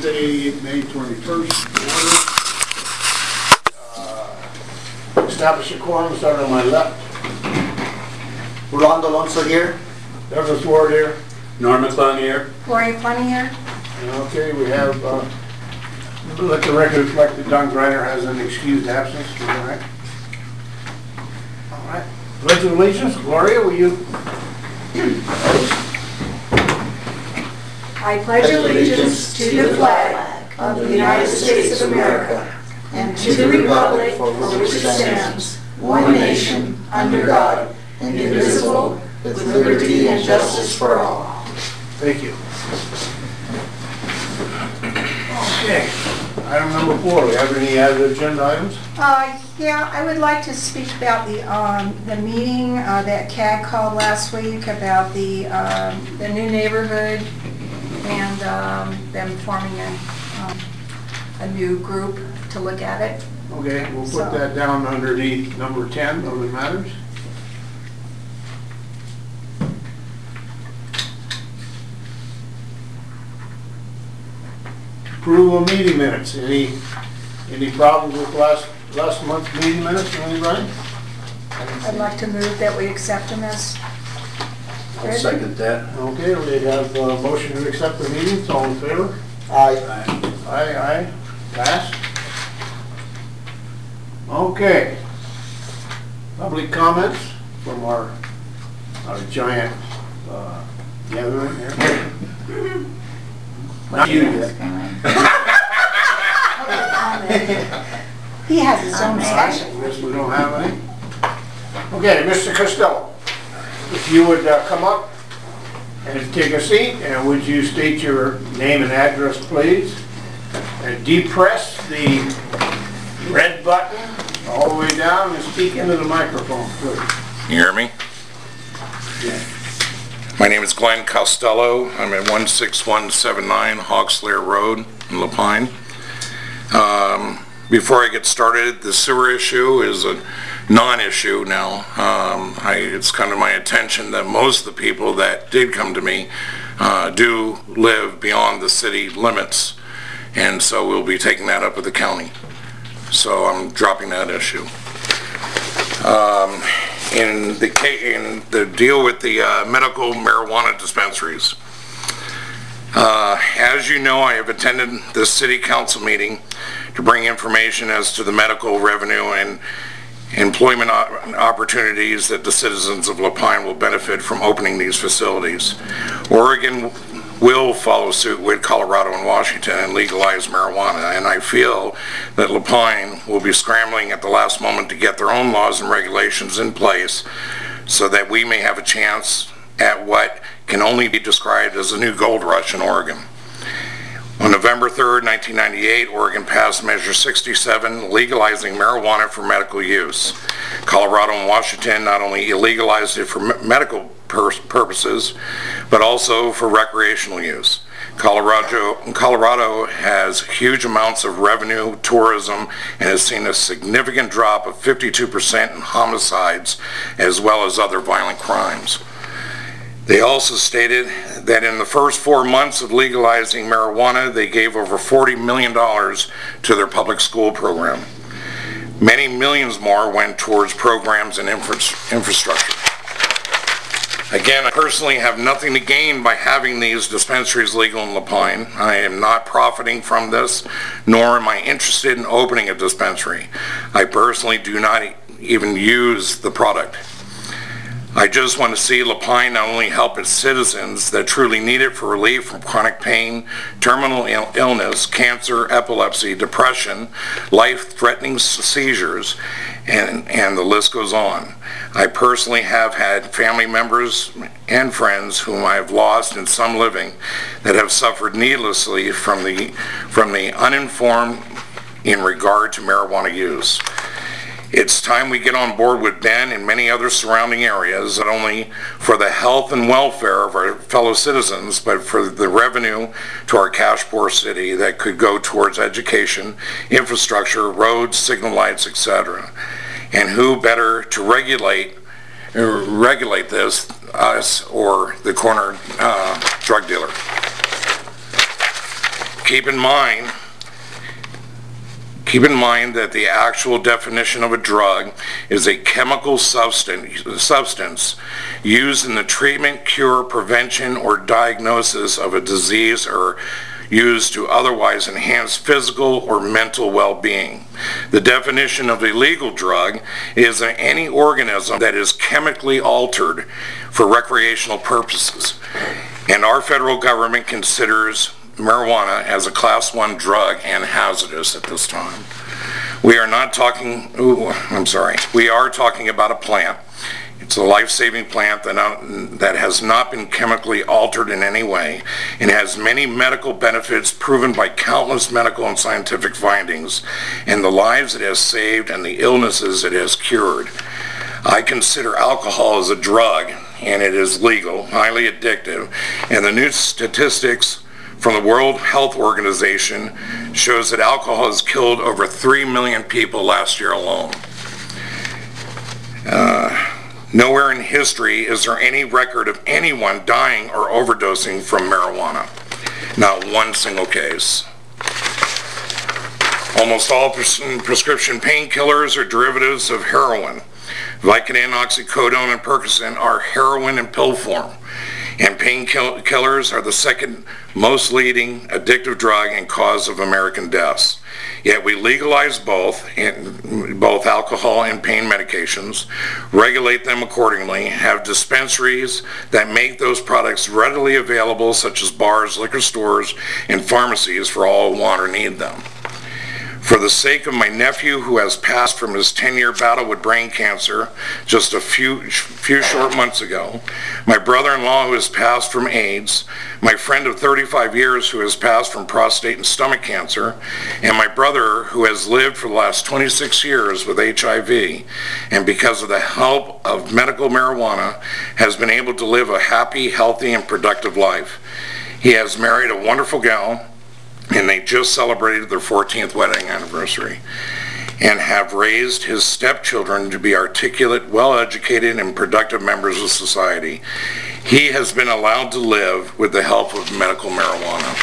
Tuesday, May 21st. Establish a quorum, start on my left. Rolando Alonso here. Douglas Ward here. Norm McClung here. Gloria Plenty here. Okay, we have, let the record reflect that Don Greiner has an excused absence. Is that right? All right. Pledge of allegiance. Gloria, will you? I pledge allegiance to the flag of the United States of America and to the republic for which it stands, one nation, under God, indivisible, with liberty and justice for all. Thank you. Okay. Item number 4. We have any other agenda items? Yeah, I would like to speak about the meeting that CAG called last week about the new neighborhood and them forming a new group to look at it. Okay, we'll put that down underneath number 10, other matters. Approval of meeting minutes. Any problems with last month's meeting minutes, anybody? I'd like to move that we accept them as I'll written. second that. Okay, we have a motion to accept the meetings. All in favor? Aye. Aye. Passed. Okay. Public comments from our giant gathering here. Not you yet. He has his own section. Guess we don't have any. Okay, Mr. Costello, if you would come up and take a seat, and would you state your name and address, please? And depress the red button all the way down and speak into the microphone, please. You hear me? Yeah. My name is Glenn Costello. I'm at 16179 Hawkslear Road in Lapine. Before I get started, the sewer issue is a non-issue now. It's come to my attention that most of the people that did come to me do live beyond the city limits, and so we'll be taking that up with the county. So I'm dropping that issue. In the deal with the medical marijuana dispensaries, as you know, I have attended the city council meeting to bring information as to the medical revenue and employment opportunities that the citizens of Lapine will benefit from opening these facilities. Oregon will follow suit with Colorado and Washington and legalize marijuana, and I feel that Lapine will be scrambling at the last moment to get their own laws and regulations in place so that we may have a chance at what can only be described as a new gold rush in Oregon. On November 3rd, 1998, Oregon passed Measure 67, legalizing marijuana for medical use. Colorado and Washington not only illegalized it for medical purposes, but also for recreational use. Colorado has huge amounts of revenue, tourism, and has seen a significant drop of 52% in homicides, as well as other violent crimes. They also stated that in the first 4 months of legalizing marijuana, they gave over $40 million to their public school program. Many millions more went towards programs and infrastructure. Again, I personally have nothing to gain by having these dispensaries legal in Lapine. I am not profiting from this, nor am I interested in opening a dispensary. I personally do not even use the product. I just want to see Lapine not only help its citizens that truly need it for relief from chronic pain, terminal illness, cancer, epilepsy, depression, life-threatening seizures, and the list goes on. I personally have had family members and friends whom I have lost and some living that have suffered needlessly from the uninformed in regard to marijuana use. It's time we get on board with Ben and many other surrounding areas, not only for the health and welfare of our fellow citizens, but for the revenue to our cash-poor city that could go towards education, infrastructure, roads, signal lights, etc. And who better to regulate this, us or the corner drug dealer? keep in mind that the actual definition of a drug is a chemical substance used in the treatment, cure, prevention, or diagnosis of a disease or used to otherwise enhance physical or mental well-being. The definition of a legal drug is any organism that is chemically altered for recreational purposes, and our federal government considers marijuana as a Class 1 drug and hazardous at this time. We are not talking, we are talking about a plant. It's a life-saving plant that has not been chemically altered in any way and has many medical benefits proven by countless medical and scientific findings, and the lives it has saved and the illnesses it has cured. I consider alcohol as a drug, and it is legal, highly addictive, and the new statistics from the World Health Organization shows that alcohol has killed over 3 million people last year alone. Nowhere in history is there any record of anyone dying or overdosing from marijuana. Not one single case. Almost all prescription painkillers are derivatives of heroin. Vicodin, oxycodone, and Percocet are heroin in pill form, and painkillers are the second most leading addictive drug and cause of American deaths. Yet we legalize both alcohol and pain medications, regulate them accordingly, have dispensaries that make those products readily available, such as bars, liquor stores, and pharmacies for all who want or need them. For the sake of my nephew who has passed from his 10-year battle with brain cancer just a few short months ago, my brother-in-law who has passed from AIDS, my friend of 35 years who has passed from prostate and stomach cancer, and my brother who has lived for the last 26 years with HIV, and because of the help of medical marijuana has been able to live a happy, healthy, and productive life. He has married a wonderful gal, and they just celebrated their 14th wedding anniversary, and have raised his stepchildren to be articulate, well-educated, and productive members of society. He has been allowed to live with the help of medical marijuana.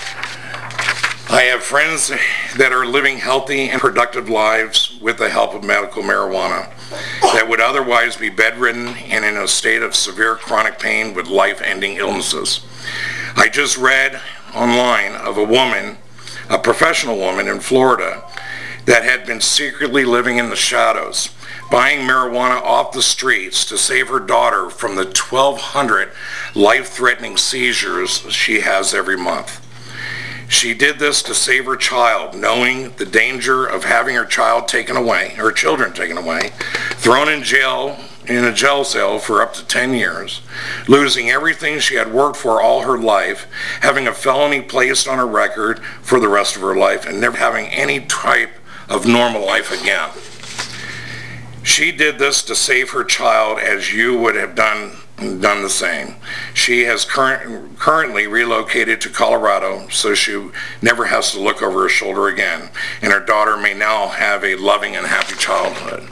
I have friends that are living healthy and productive lives with the help of medical marijuana that would otherwise be bedridden and in a state of severe chronic pain with life-ending illnesses. I just read online of a woman, a professional woman in Florida, that had been secretly living in the shadows, buying marijuana off the streets to save her daughter from the 1,200 life-threatening seizures she has every month. She did this to save her child, knowing the danger of having her child taken away, her children taken away, thrown in jail, in a jail cell for up to 10 years, losing everything she had worked for all her life, having a felony placed on her record for the rest of her life, and never having any type of normal life again. She did this to save her child, as you would have done the same. She has currently relocated to Colorado, so she never has to look over her shoulder again, and her daughter may now have a loving and happy childhood.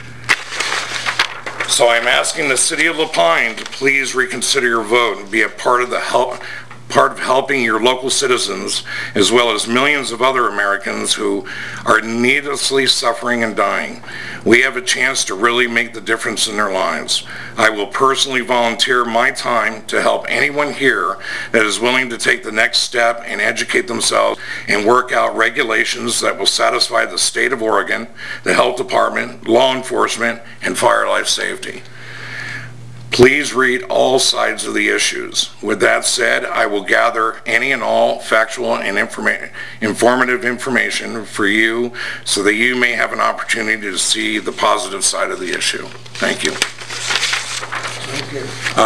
So I'm asking the city of La Pine to please reconsider your vote and be a part of helping your local citizens, as well as millions of other Americans who are needlessly suffering and dying. We have a chance to really make the difference in their lives. I will personally volunteer my time to help anyone here that is willing to take the next step and educate themselves and work out regulations that will satisfy the state of Oregon, the health department, law enforcement, and fire life safety. Please read all sides of the issues. With that said, I will gather any and all factual and informative information for you so that you may have an opportunity to see the positive side of the issue. Thank you. Okay.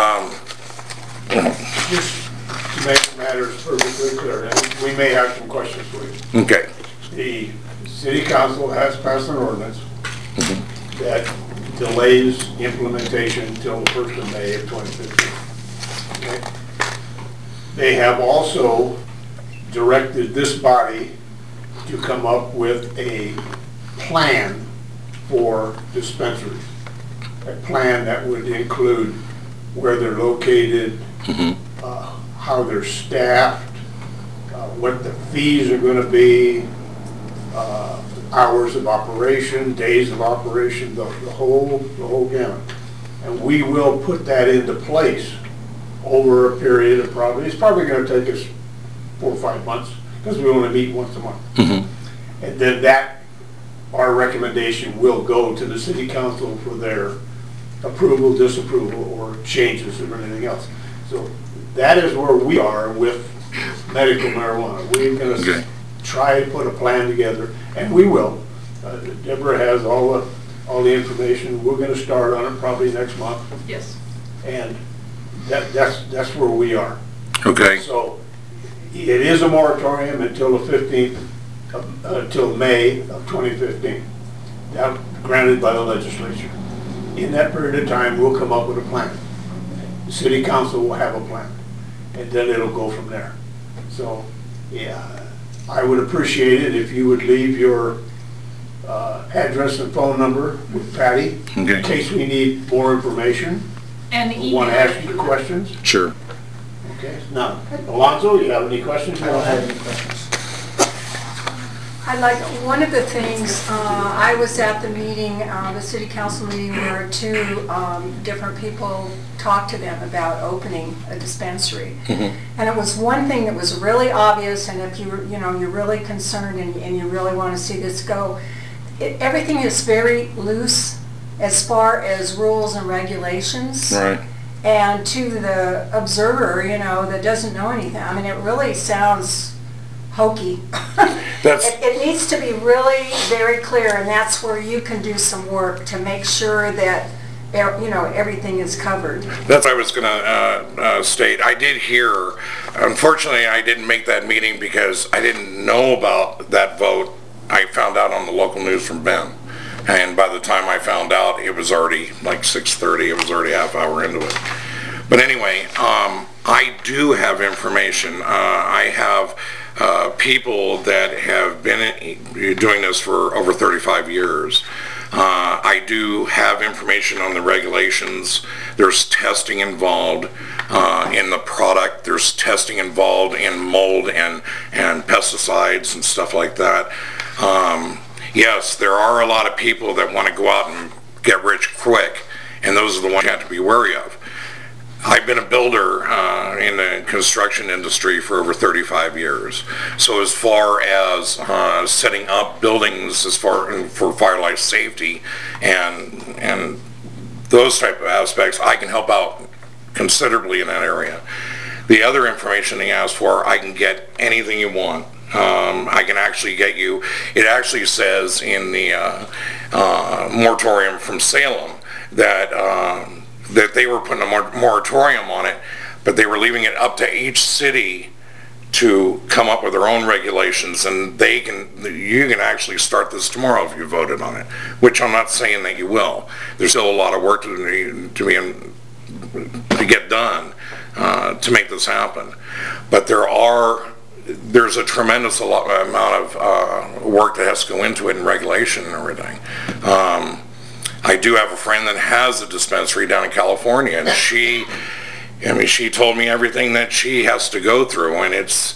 Just to make matters perfectly clear, and we may have some questions for you. Okay. The city council has passed an ordinance that delays implementation until the 1st of May of 2015. Okay? They have also directed this body to come up with a plan for dispensaries. A plan that would include where they're located, how they're staffed, what the fees are gonna be, hours of operation, days of operation, the whole gamut. And we will put that into place over a period of it's probably gonna take us 4 or 5 months, because we only meet once a month. And then our recommendation will go to the city council for their approval, disapproval, or changes or anything else. So that is where we are with medical marijuana. We're gonna try to put a plan together, and we will. Deborah has all the information. We're gonna start on it probably next month. Yes. And that's where we are. Okay. So it is a moratorium until the 15th, until May of 2015. Now granted by the legislature. In that period of time, we'll come up with a plan. The city council will have a plan, and then it'll go from there. So, yeah, I would appreciate it if you would leave your address and phone number with Patty, in case we need more information. And email. Want to ask you questions? Sure. Okay, now, Alonzo, you have any questions? I don't have any questions. I'd like, one of the things, I was at the meeting, the city council meeting, where 2 different people talked to them about opening a dispensary. And it was one thing that was really obvious, and if you're really concerned and you really want to see this go, everything is very loose as far as rules and regulations. Right. And to the observer, that doesn't know anything, I mean, it really sounds hokey. It needs to be really very clear, and that's where you can do some work to make sure that everything is covered. That's what I was going to state. I did hear, unfortunately I didn't make that meeting because I didn't know about that vote. I found out on the local news from Ben. And by the time I found out, it was already like 6:30. It was already half hour into it. But anyway, I do have information. I have people that have been doing this for over 35 years. I do have information on the regulations. There's testing involved in the product. There's testing involved in mold and pesticides and stuff like that. Yes, there are a lot of people that want to go out and get rich quick, and those are the ones you have to be wary of. I've been a builder in the construction industry for over 35 years. So as far as setting up buildings for fire life safety and those type of aspects, I can help out considerably in that area. The other information they ask for, I can get anything you want. I can actually get you, it actually says in the moratorium from Salem that that they were putting a moratorium on it, but they were leaving it up to each city to come up with their own regulations, and you can actually start this tomorrow if you voted on it, which I'm not saying that you will. There's still a lot of work to get done to make this happen. But there's a tremendous amount of work that has to go into it and regulation and everything. I do have a friend that has a dispensary down in California, and she told me everything that she has to go through, and it's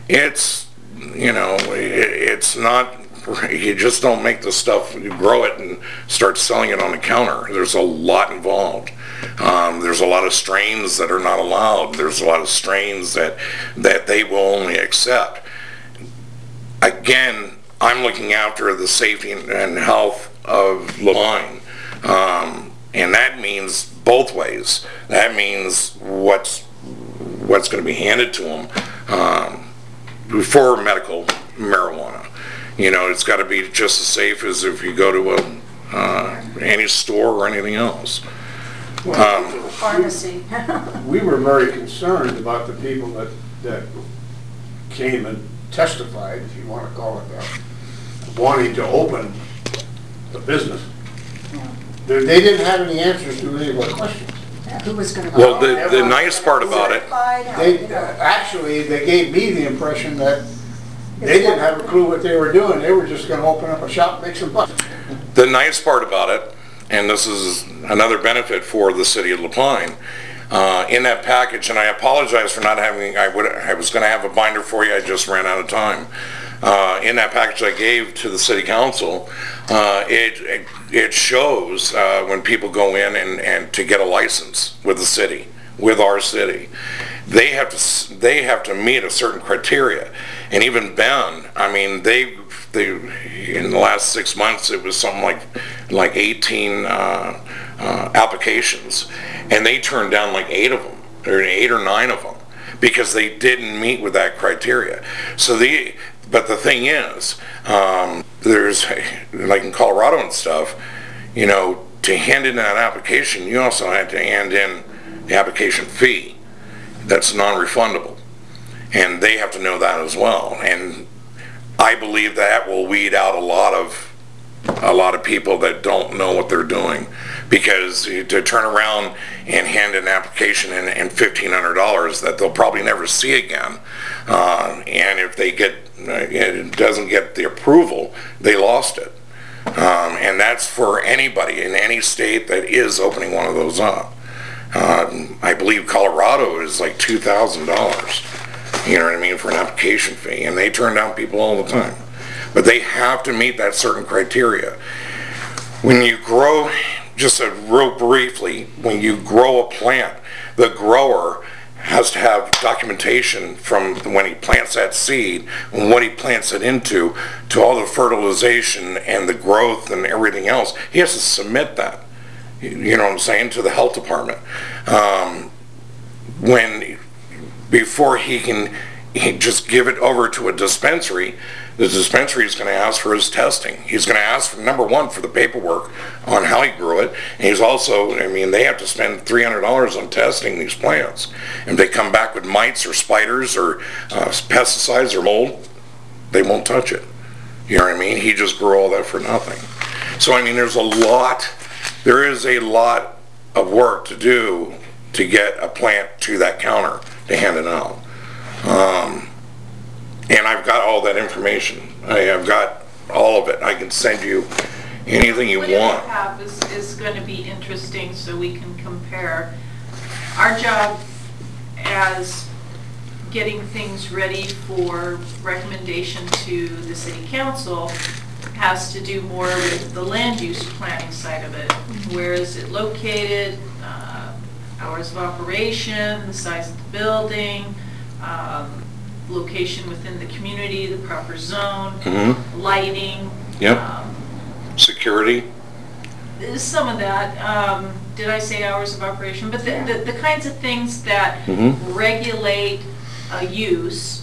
not, you just don't make the stuff, you grow it and start selling it on the counter. There's a lot involved. There's a lot of strains that are not allowed. There's a lot of strains that they will only accept. Again, I'm looking after the safety and health of Lapine. And that means both ways. That means what's going to be handed to them for medical marijuana. It's got to be just as safe as if you go to any store or anything else. Pharmacy. We were very concerned about the people that came and testified, if you want to call it that, wanting to open the business. They didn't have any answers to any of our questions. Who was going to? Well, the nice part about it, Actually, they gave me the impression that they didn't have a clue what they were doing. They were just going to open up a shop and make some bucks. the nice part about it, and this is another benefit for the city of Lapine, In that package, and I apologize for not having, I was gonna have a binder for you, I just ran out of time. In that package I gave to the city council, it shows when people go in and to get a license with the city, with our city, they have to meet a certain criteria. And even Ben, I mean, they in the last 6 months it was something like 18 applications, and they turned down like 8 of them, or 8 or 9 of them, because they didn't meet with that criteria. So but the thing is, there's, like in Colorado and stuff, you know, to hand in that application, you also have to hand in the application fee. That's non-refundable. And they have to know that as well. And I believe that will weed out a lot of people that don't know what they're doing. Because to turn around and hand an application and $1,500 that they'll probably never see again, and if it doesn't get the approval, they lost it. And that's for anybody in any state that is opening one of those up. I believe Colorado is like $2,000, you know what I mean, for an application fee, and they turn down people all the time. But they have to meet that certain criteria. When you grow, just real briefly, when you grow a plant, the grower has to have documentation from when he plants that seed and what he plants it into, to all the fertilization and the growth and everything else. He has to submit that, you know what I'm saying, to the health department. Before he can just give it over to a dispensary, the dispensary is going to ask for his testing. He's going to ask for, number one, for the paperwork on how he grew it. And he's also, I mean, they have to spend $300 on testing these plants. And if they come back with mites or spiders or pesticides or mold, they won't touch it. You know what I mean? He just grew all that for nothing. So, I mean, there is a lot of work to do to get a plant to that counter to hand it out. And I've got all that information. I have got all of it. I can send you anything you want. What you have is going to be interesting, so we can compare. Our job as getting things ready for recommendation to the city council has to do more with the land use planning side of it. Where is it located, hours of operation, the size of the building, location within the community, the proper zone, lighting. Yep. Security. Some of that. Did I say hours of operation? But the kinds of things that regulate a use.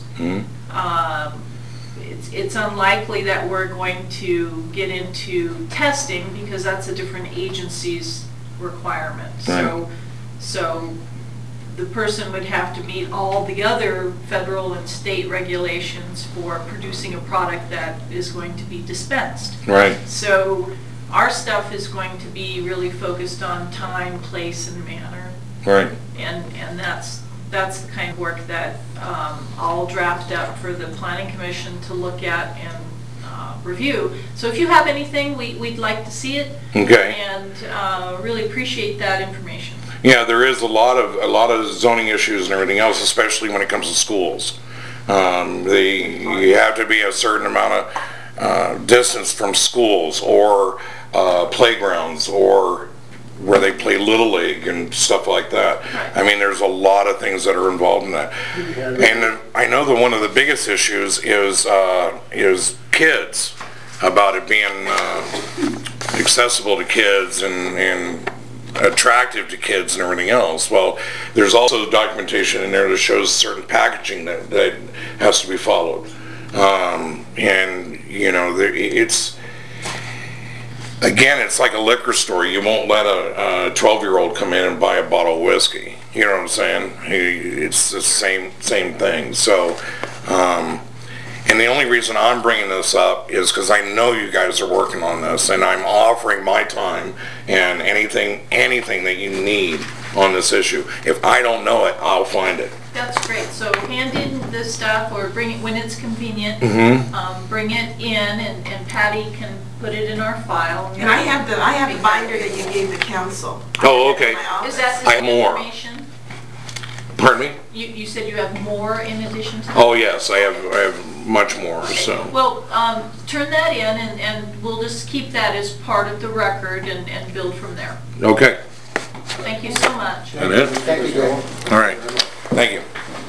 It's unlikely that we're going to get into testing, because that's a different agency's requirement. Right. So the person would have to meet all the other federal and state regulations for producing a product that is going to be dispensed. Right. So our stuff is going to be really focused on time, place, and manner. Right. And that's the kind of work that I'll draft up for the Planning Commission to look at and review. So if you have anything, we'd like to see it. Okay. And really appreciate that information. Yeah, there is a lot of zoning issues and everything else, especially when it comes to schools. You have to be a certain amount of distance from schools or playgrounds, or where they play Little League and stuff like that. Right. I mean, there's a lot of things that are involved in that. And I know that one of the biggest issues is kids, about it being accessible to kids and attractive to kids and everything else. Well, there's also documentation in there that shows certain packaging that has to be followed. And, you know, it's like a liquor store. You won't let a 12-year-old come in and buy a bottle of whiskey. You know what I'm saying? It's the same thing. So, and the only reason I'm bringing this up is because I know you guys are working on this, and I'm offering my time and anything that you need on this issue. If I don't know it, I'll find it. That's great. So hand in the stuff, or bring it when it's convenient. Bring it in, and Patty can put it in our file. And I have the binder that you gave the council. Oh, okay. Is that the I have more. information? Pardon me? You said you have more in addition to that? Oh, yes, I have much more, so. Well, turn that in and we'll just keep that as part of the record and build from there. Okay, Thank you so much. that it? Thank you, Joel. All right, thank you.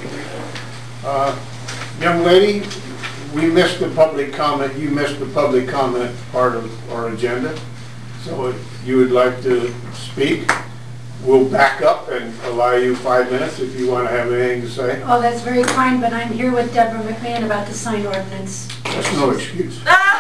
Young lady, we missed the public comment, you missed the public comment part of our agenda. So if you would like to speak, we'll back up and allow you 5 minutes if you want to have anything to say. Oh, that's very kind, but I'm here with Deborah McMahon about the sign ordinance. That's no excuse.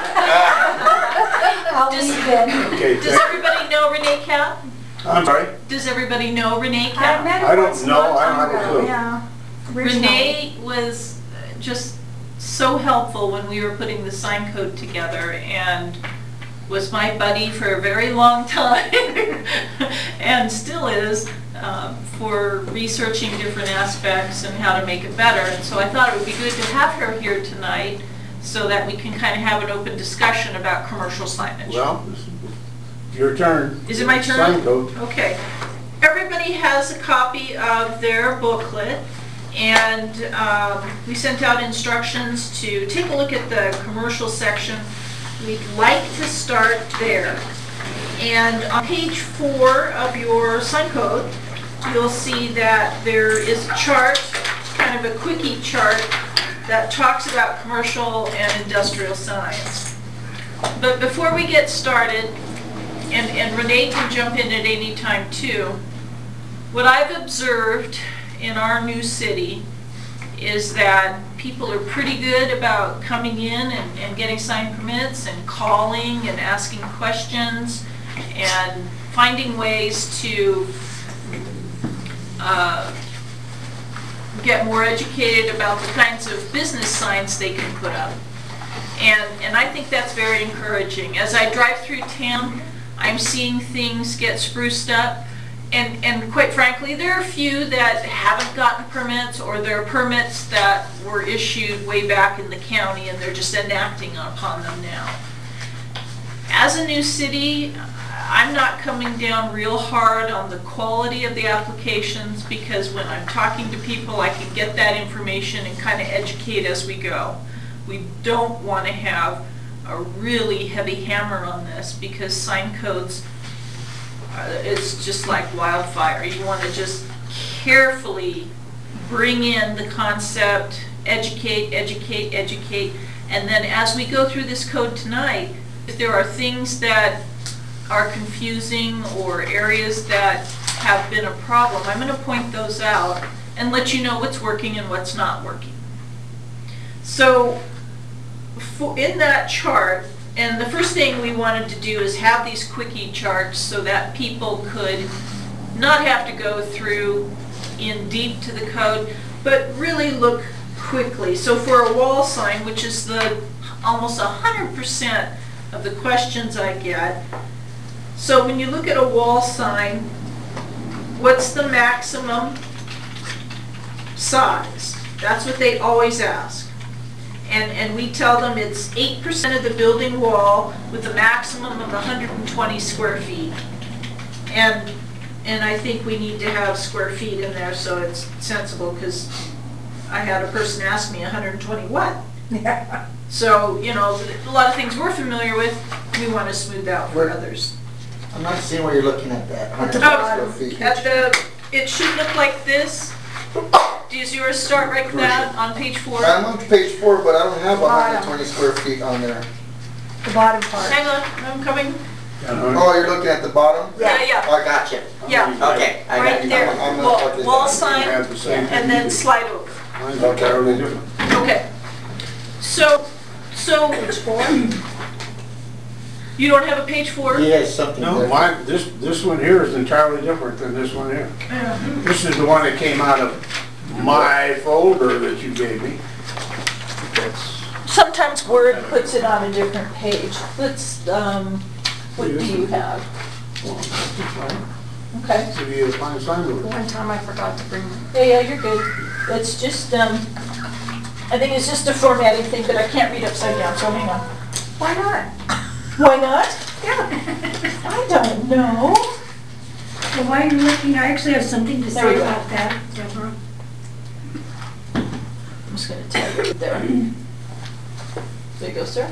I'll Just- leave it. Okay, Does everybody know Renee Cap? I'm sorry? Does everybody know Renee I Cap? met her I don't once a know, long I don't time have a ago, clue. yeah. Originally. Renee was just so helpful when we were putting the sign code together and was my buddy for a very long time and still is for researching different aspects and how to make it better. And so I thought it would be good to have her here tonight so that we can kind of have an open discussion about commercial signage. Well, your turn. Is it my turn? Sign code. Okay. Everybody has a copy of their booklet, and we sent out instructions to take a look at the commercial section. We'd like to start there. And on page 4 of your sign code, you'll see that there is a chart, kind of a quickie chart, that talks about commercial and industrial signs. But before we get started, and Renee can jump in at any time too, what I've observed in our new city is that people are pretty good about coming in and getting sign permits and calling and asking questions and finding ways to get more educated about the kinds of business signs they can put up. And I think that's very encouraging. As I drive through town, I'm seeing things get spruced up. And quite frankly, there are a few that haven't gotten permits, or there are permits that were issued way back in the county and they're just enacting upon them now. As a new city, I'm not coming down real hard on the quality of the applications, because when I'm talking to people, I can get that information and kind of educate as we go. We don't want to have a really heavy hammer on this, because sign codes, it's just like wildfire. You want to just carefully bring in the concept, educate, educate, educate, and then as we go through this code tonight, if there are things that are confusing or areas that have been a problem, I'm going to point those out and let you know what's working and what's not working. So in that chart, and the first thing we wanted to do is have these quickie charts so that people could not have to go through in deep to the code, but really look quickly. So for a wall sign, which is the almost 100% of the questions I get, so when you look at a wall sign, what's the maximum size? That's what they always ask. And we tell them it's 8% of the building wall with a maximum of 120 square feet. And I think we need to have square feet in there so it's sensible, because I had a person ask me 120 what? Yeah. So, you know, a lot of things we're familiar with, we want to smooth out for others. I'm not seeing where you're looking at that. At the 100 square feet. At it should look like this. Does yours start like that on page 4? I'm on page 4, but I don't have Bottom. 120 square feet on there. The bottom part. Hang on, I'm coming. Oh, you're looking at the bottom? Yeah. Oh, I got you. Yeah. Okay, I got Right you. there, I'm gonna plug this wall in. sign, Have the same and then slide over. Mine's entirely different. Okay. So, Page 4. you don't have a page 4? Yeah, something No, there. mine, this one here is entirely different than this one here. This is the one that came out of my folder that you gave me. Sometimes Word puts it on a different page. Let's, what do you have? Okay. Give you a fine sign order. One time I forgot to bring Yeah, you're good. It's just, I think it's just a formatting thing, but I can't read upside down, so hang on. Why not? Why not? Yeah. I don't know. Well, while you're looking, I actually have something to There we say go. about that, Deborah. just gonna tag it there. There you go, sir.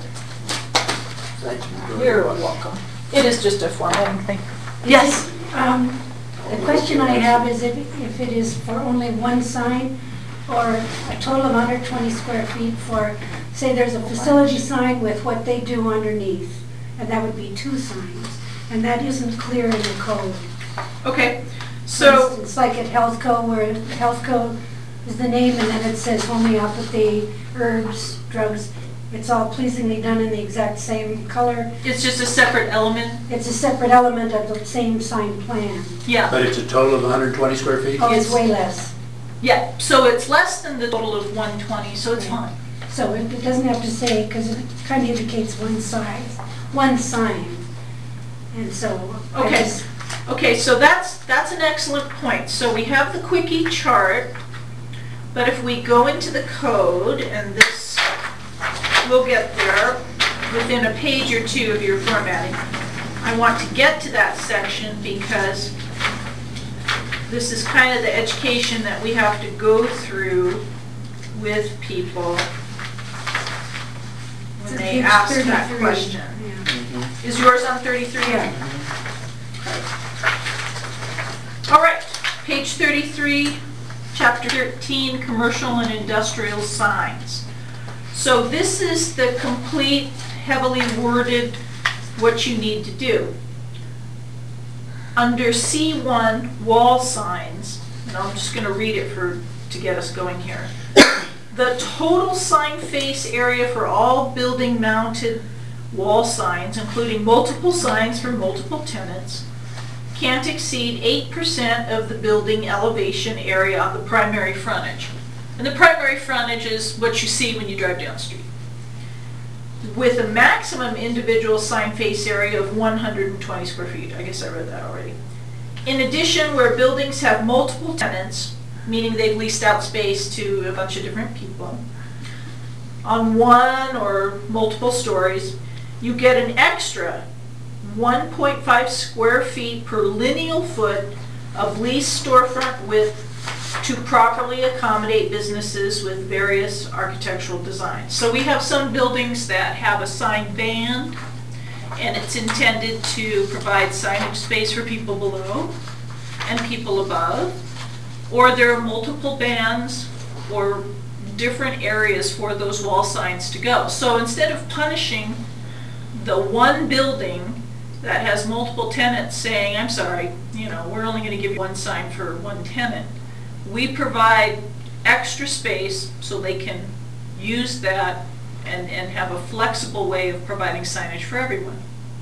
You're welcome. It is just a formatting thing. Yes? The question I have is if it is for only one sign or a total of 120 square feet for, say there's a facility sign with what they do underneath, and that would be 2 signs, and that isn't clear in the code. Okay, For so, instance, like at Health Co, where Health Co is the name and then it says homeopathy, herbs, drugs. It's all pleasingly done in the exact same color. it's just a separate element? It's a separate element of the same sign plan. Yeah, But it's a total of 120 square feet? Oh, it's way less. yeah, so it's less than the total of 120, so it's fine. So it doesn't have to say, because it kind of indicates one size, one sign. And so I Okay. just, Okay, so that's an excellent point. So we have the quickie chart, but if we go into the code, and this, we'll get there within a page or 2 of your formatting. I want to get to that section because this is kind of the education that we have to go through with people when they Page ask that 33. question. Yeah. Is yours on 33? Yeah. All right, page 33, chapter 13, commercial and industrial signs. So this is the complete, heavily worded, what you need to do. Under C1, wall signs, and I'm just going to read it to get us going here. The total sign face area for all building mounted wall signs, including multiple signs for multiple tenants, can't exceed 8% of the building elevation area on the primary frontage. And the primary frontage is what you see when you drive down the street. With a maximum individual sign face area of 120 square feet. I guess I read that already. In addition, where buildings have multiple tenants, meaning they've leased out space to a bunch of different people, on one or multiple stories, you get an extra 1.5 square feet per lineal foot of leased storefront width to properly accommodate businesses with various architectural designs. So we have some buildings that have a sign band, and it's intended to provide signage space for people below and people above, or there are multiple bands or different areas for those wall signs to go. So instead of punishing the one building that has multiple tenants saying, I'm sorry, we're only going to give you one sign for one tenant, we provide extra space so they can use that and have a flexible way of providing signage for everyone.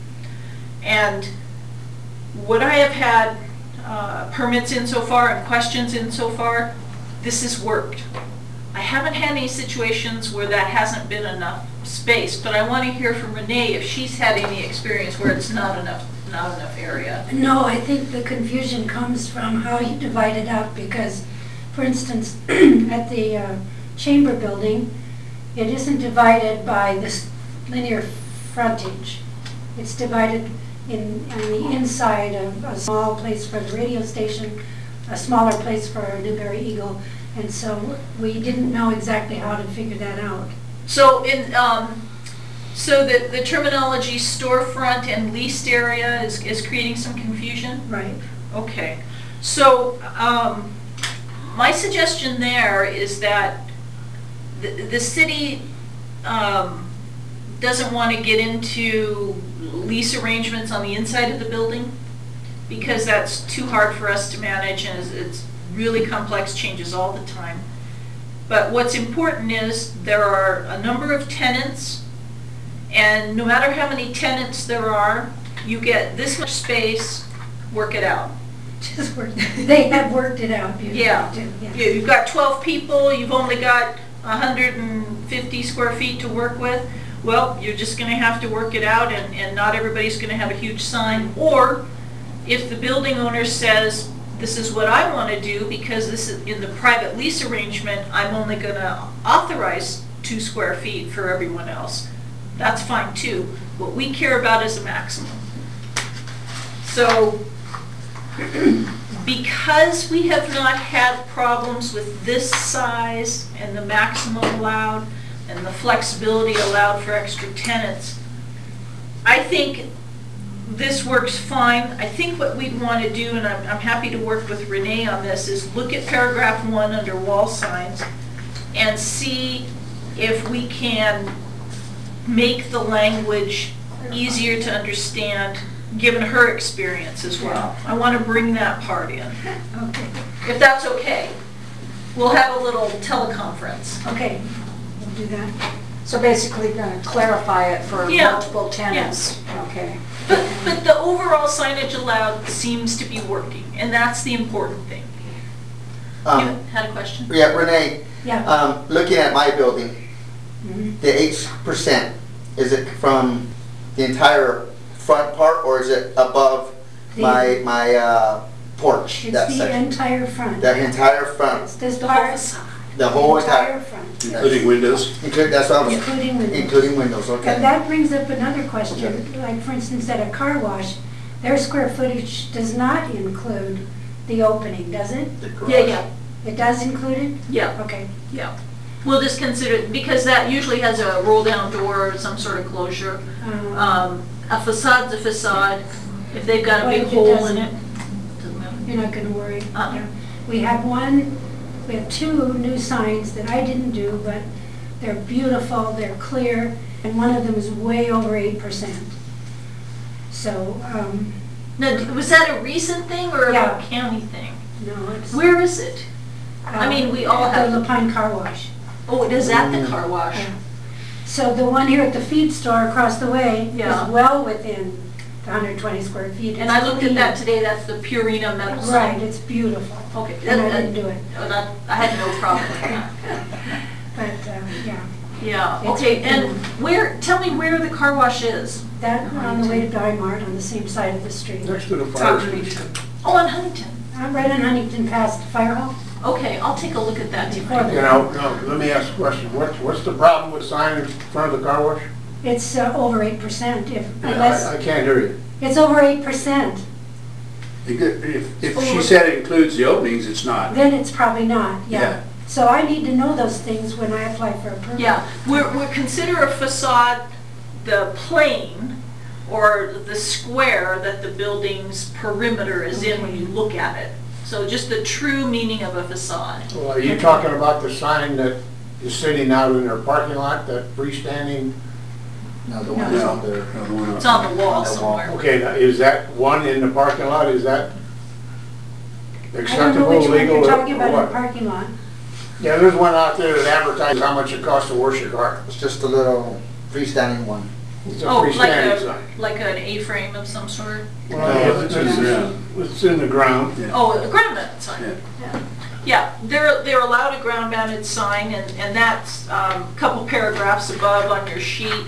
And what I have had permits in so far and questions in so far, this has worked. I haven't had any situations where that hasn't been enough space, but I want to hear from Renee if she's had any experience where it's not enough area. No, I think the confusion comes from how you divide it up because, for instance, at the Chamber building, it isn't divided by this linear frontage. It's divided on the inside of a small place for the radio station, a smaller place for Newberry Eagle, and so we didn't know exactly how to figure that out. So so the terminology storefront and leased area is creating some confusion? Right. Okay. So my suggestion there is that the city doesn't want to get into lease arrangements on the inside of the building because that's too hard for us to manage and it's really complex, changes all the time. But what's important is there are a number of tenants, and no matter how many tenants there are, you get this much space, work it out. Just work. They have worked it out beautifully Yeah. too. Yes. You've got 12 people, you've only got 150 square feet to work with. Well, you're just going to have to work it out, and not everybody's going to have a huge sign. Or if the building owner says, this is what I want to do because this is in the private lease arrangement, I'm only going to authorize 2 square feet for everyone else. That's fine too. What we care about is a maximum. So because we have not had problems with this size and the maximum allowed and the flexibility allowed for extra tenants, I think this works fine. I think what we'd want to do, and I'm happy to work with Renee on this, is look at paragraph 1 under wall signs and see if we can make the language easier to understand, given her experience as well. I want to bring that part in, Okay, if that's okay. We'll have a little teleconference. okay, we'll do that. So basically you're gonna clarify it for Yeah. multiple tenants? Okay. But the overall signage allowed seems to be working, and that's the important thing. You had a question? Yeah, Renee, Yeah. looking at my building, Mhm. the 8%, is it from the entire front part or is it above The- my porch, It's that the section? entire front. The entire front, It's this The whole part, facade. the whole entire, front, Including windows? that's what I was, including windows. including windows, And okay. that brings up another question, like for instance, at a car wash, their square footage does not include the opening, does it? Yeah. It does include it? Yeah, Okay. yeah. We'll just consider, because that usually has a roll-down door or some sort of closure. A facade's a facade. If they've got a Well, big if it hole in doesn't- it, doesn't matter. You're not gonna worry. Uh-uh. Yeah. We have two new signs that I didn't do, but they're beautiful, they're clear, and one of them is way over 8%. So, Now, was that a recent thing or a Yeah. county thing? no, it's. Where is it? I mean, we all at have- the Lapine Car Wash. Oh, it is at the car wash. Yeah. So the one here at the feed store across the way Yeah. is well within the 120 square feet. And It's I looked at clean. that today, that's the Purina metal Right, sign. it's beautiful. Okay. And I didn't do it. I had no problem with that. But, yeah, Yeah, It's okay, within- and tell me where the car wash is. that on the way to Di-Mart on the same side of the street. Next to the fire station. Oh, on Huntington. I'm right on Huntington past the fire hall. Okay, I'll take a look at that Before tonight. You know, no, let me ask a question. What's the problem with sign in front of the car wash? It's over 8% I unless, can't hear you. it's over 8%, If she said it includes the openings, it's not. then it's probably not, Yeah. yeah. So I need to know those things when I apply for a permit. Yeah, we're consider a facade the plane or the square that the building's perimeter is in when you look at it. So just the true meaning of a facade. Well, are you talking about the sign that is sitting out in their parking lot, that freestanding? No, the one that's on there. No, the one It's on the wall On the wall. somewhere. Okay, now, is that one in the parking lot? Is that I don't know acceptable, which one legal, you're or talking about in the what? parking lot. Yeah, there's one out there that advertises how much it costs to wash your car. It's just a little freestanding one. It's a Oh, freestanding sign. like an A-frame of some sort? Well, it's in the ground. It's in the ground. Yeah. Oh, a ground-mounted sign. Yeah. Yeah, they're allowed a ground-mounted sign, and that's a couple paragraphs above on your sheet.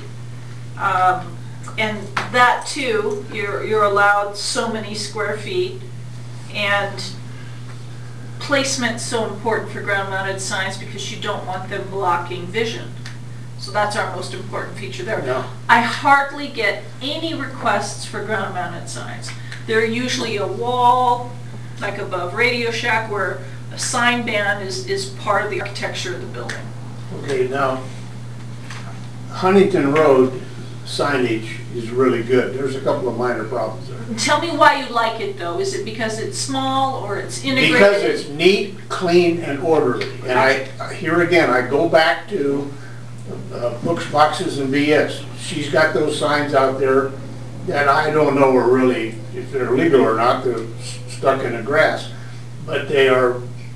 And that too, you're allowed so many square feet, and placement's so important for ground-mounted signs because you don't want them blocking vision. So that's our most important feature there. Yeah. I hardly get any requests for ground-mounted signs. They're usually a wall, like above Radio Shack, where a sign band is part of the architecture of the building. Okay, now, Huntington Road signage is really good. There's a couple of minor problems there. Tell me why you like it, though. Is it because it's small or it's integrated? Because it's neat, clean, and orderly. And here again, I go back to Books, Boxes, and BS. She's got those signs out there that I don't know are really, if they're legal or not, they're stuck in the grass. But they are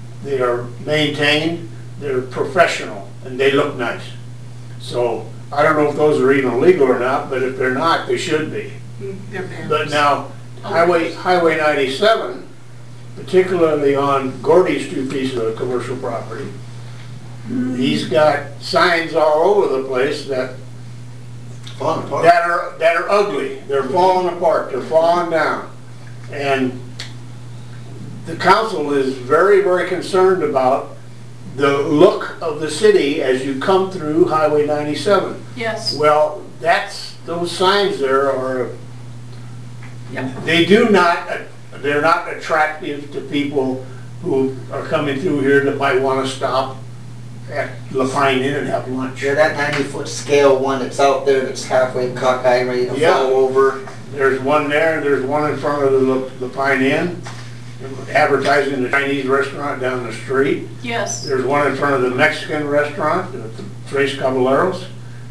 maintained, they're professional, and they look nice. So I don't know if those are even legal or not, but if they're not, they should be. They're banners. But now, Highway 97, particularly on Gordy's two pieces of commercial property, he's got signs all over the place that Falling apart. that are ugly. They're falling apart, they're falling down. And the council is very, very concerned about the look of the city as you come through Highway 97. Yes. Well, those signs there are, Yep. they do not they're not attractive to people who are coming through here that might want to stop at Lapine Inn and have lunch. You're that 90-foot scale one that's out there that's halfway cockeyed, ready to Yeah. fall over. There's one there, there's one in front of the Lapine Inn, advertising the Chinese restaurant down the street. Yes. There's one in front of the Mexican restaurant, the Tres Caballeros.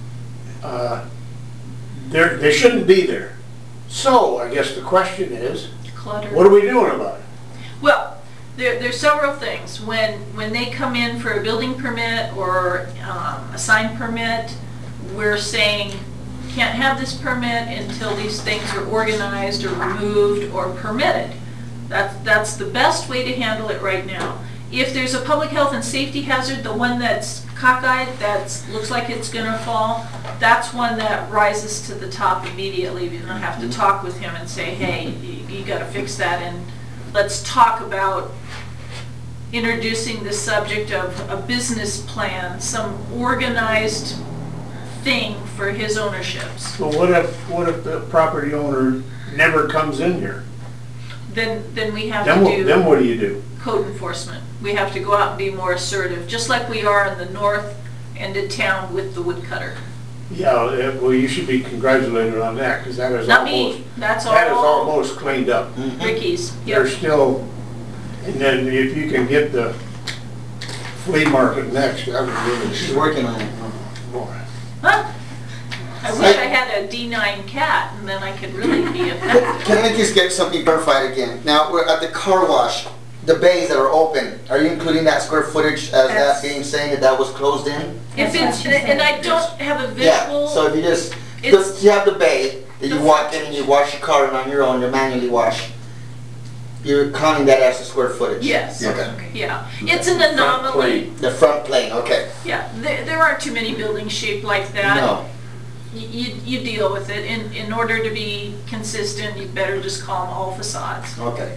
They shouldn't be there. So I guess the question is, Clutter. what are we doing about it? Well, there's several things. When they come in for a building permit or a sign permit, we're saying, can't have this permit until these things are organized or removed or permitted. That's the best way to handle it right now. If there's a public health and safety hazard, the one that's cockeyed, that looks like it's gonna fall, that's one that rises to the top immediately. You're gonna have to talk with him and say, hey, you gotta fix that, and let's talk about introducing the subject of a business plan, some organized thing for his ownerships. So what if the property owner never comes in here? Then we have Then to then do what do you do? code enforcement. We have to go out and be more assertive, just like we are in the north end of town with the woodcutter. Yeah, well, you should be congratulated on that, because that is Not almost, me, that's that is all almost cleaned up. Ricky's. They're Yep. still, and then if you can get the flea market next, that would really. She's working on it. Boy. Huh? I wish I had a D9 cat, and then I could really be effective. Can I just get something verified again? Now, we're at the car wash, the bays that are open, are you including that square footage as that Yes. being saying that was closed in? If That's what it's, she said. and I don't have a Yeah, so visual, if you just, It's- you have the bay that you the walk in and you wash your car and on your own, you manually wash. You're counting that as the square footage? yes, Okay. yeah. It's an Front anomaly. plane. The front plane, okay. Yeah, there aren't too many buildings shaped like that. No. You deal with it. In order to be consistent, you better just call them all facades, Okay,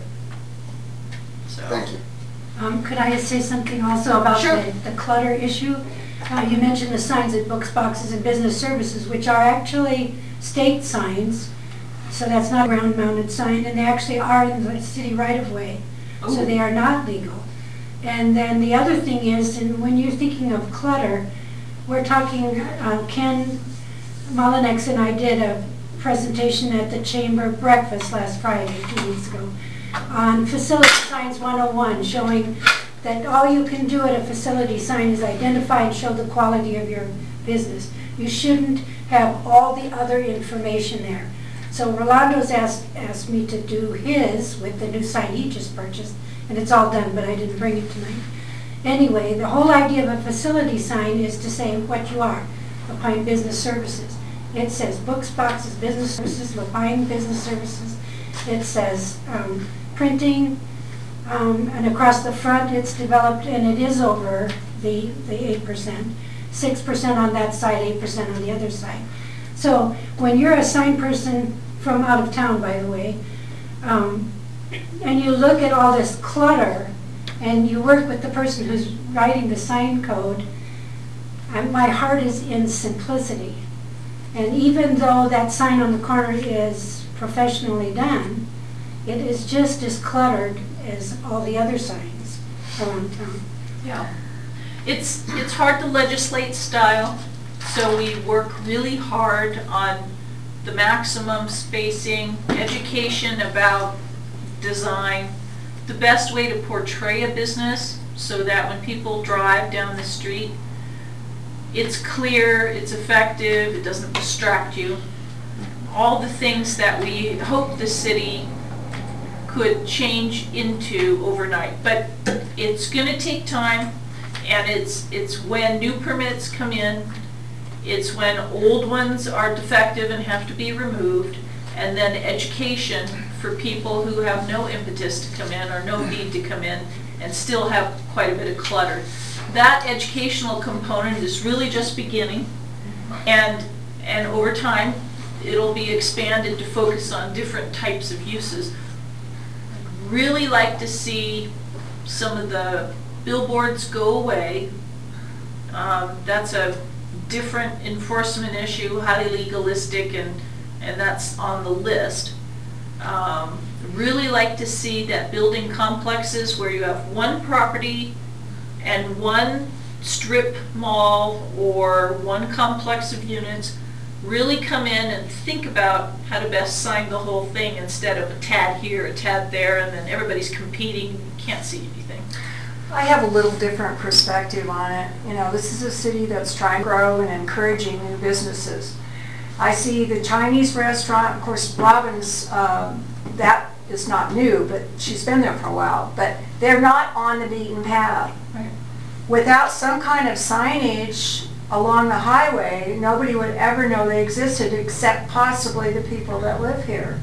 so. thank you. Could I say something also about Sure. the clutter issue? You mentioned the signs at books, boxes, and business services, which are actually state signs. So that's not a ground-mounted sign, and they actually are in the city right-of-way. So Ooh. they are not legal. And then the other thing is, and when you're thinking of clutter, we're talking, Ken Mullinex and I did a presentation at the Chamber breakfast last Friday, 2 weeks ago, on Facility Signs 101, showing that all you can do at a facility sign is identify and show the quality of your business. You shouldn't have all the other information there. So Rolando's asked me to do his with the new sign he just purchased, and it's all done, but I didn't bring it tonight. Anyway, the whole idea of a facility sign is to say what you are, Lapine Business Services. It says books, boxes, business services, Lapine Business Services. It says printing, and across the front it's developed, and it is over the 8%. 6% on that side, 8% on the other side. So when you're a sign person from out of town, by the way, and you look at all this clutter, and you work with the person who's writing the sign code, my heart is in simplicity. And even though that sign on the corner is professionally done, it is just as cluttered as all the other signs around town. Yeah. It's hard to legislate style, so we work really hard on the maximum spacing, education about design, the best way to portray a business so that when people drive down the street, it's clear, it's effective, it doesn't distract you. All the things that we hope the city could change into overnight. But it's going to take time, and it's when new permits come in, it's when old ones are defective and have to be removed, and then education for people who have no impetus to come in or no need to come in and still have quite a bit of clutter. That educational component is really just beginning, and over time it'll be expanded to focus on different types of uses. I'd really like to see some of the billboards go away. That's a different enforcement issue, highly legalistic, and that's on the list. Really like to see that building complexes where you have one property and one strip mall or one complex of units really come in and think about how to best sign the whole thing instead of a tad here, a tad there, and then everybody's competing, you can't see anything. I have a little different perspective on it. You know, this is a city that's trying to grow and encouraging new businesses. I see the Chinese restaurant, of course, Robin's, that is not new, but she's been there for a while, but they're not on the beaten path. Right. Without some kind of signage along the highway, nobody would ever know they existed except possibly the people that live here.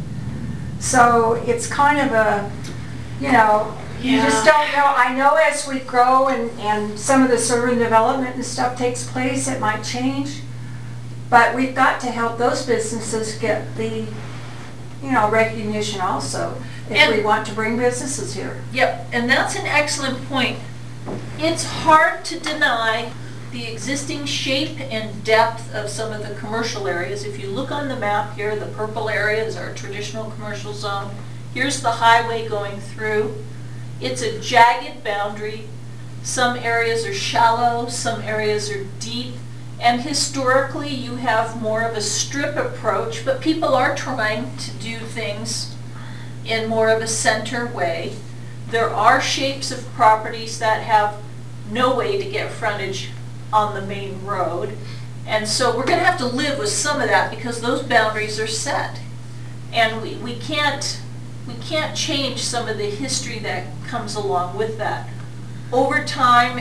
So it's kind of a, you know, you just don't know. I know as we grow and some of the urban development and stuff takes place, it might change. But we've got to help those businesses get the, you know, recognition also, if we want to bring businesses here. Yep, and that's an excellent point. It's hard to deny the existing shape and depth of some of the commercial areas. If you look on the map here, the purple area is our traditional commercial zone. Here's the highway going through. It's a jagged boundary. Some areas are shallow, some areas are deep. And historically, you have more of a strip approach, but people are trying to do things in more of a center way. There are shapes of properties that have no way to get frontage on the main road. And so we're going to have to live with some of that because those boundaries are set. And we can't change some of the history that comes along with that. Over time,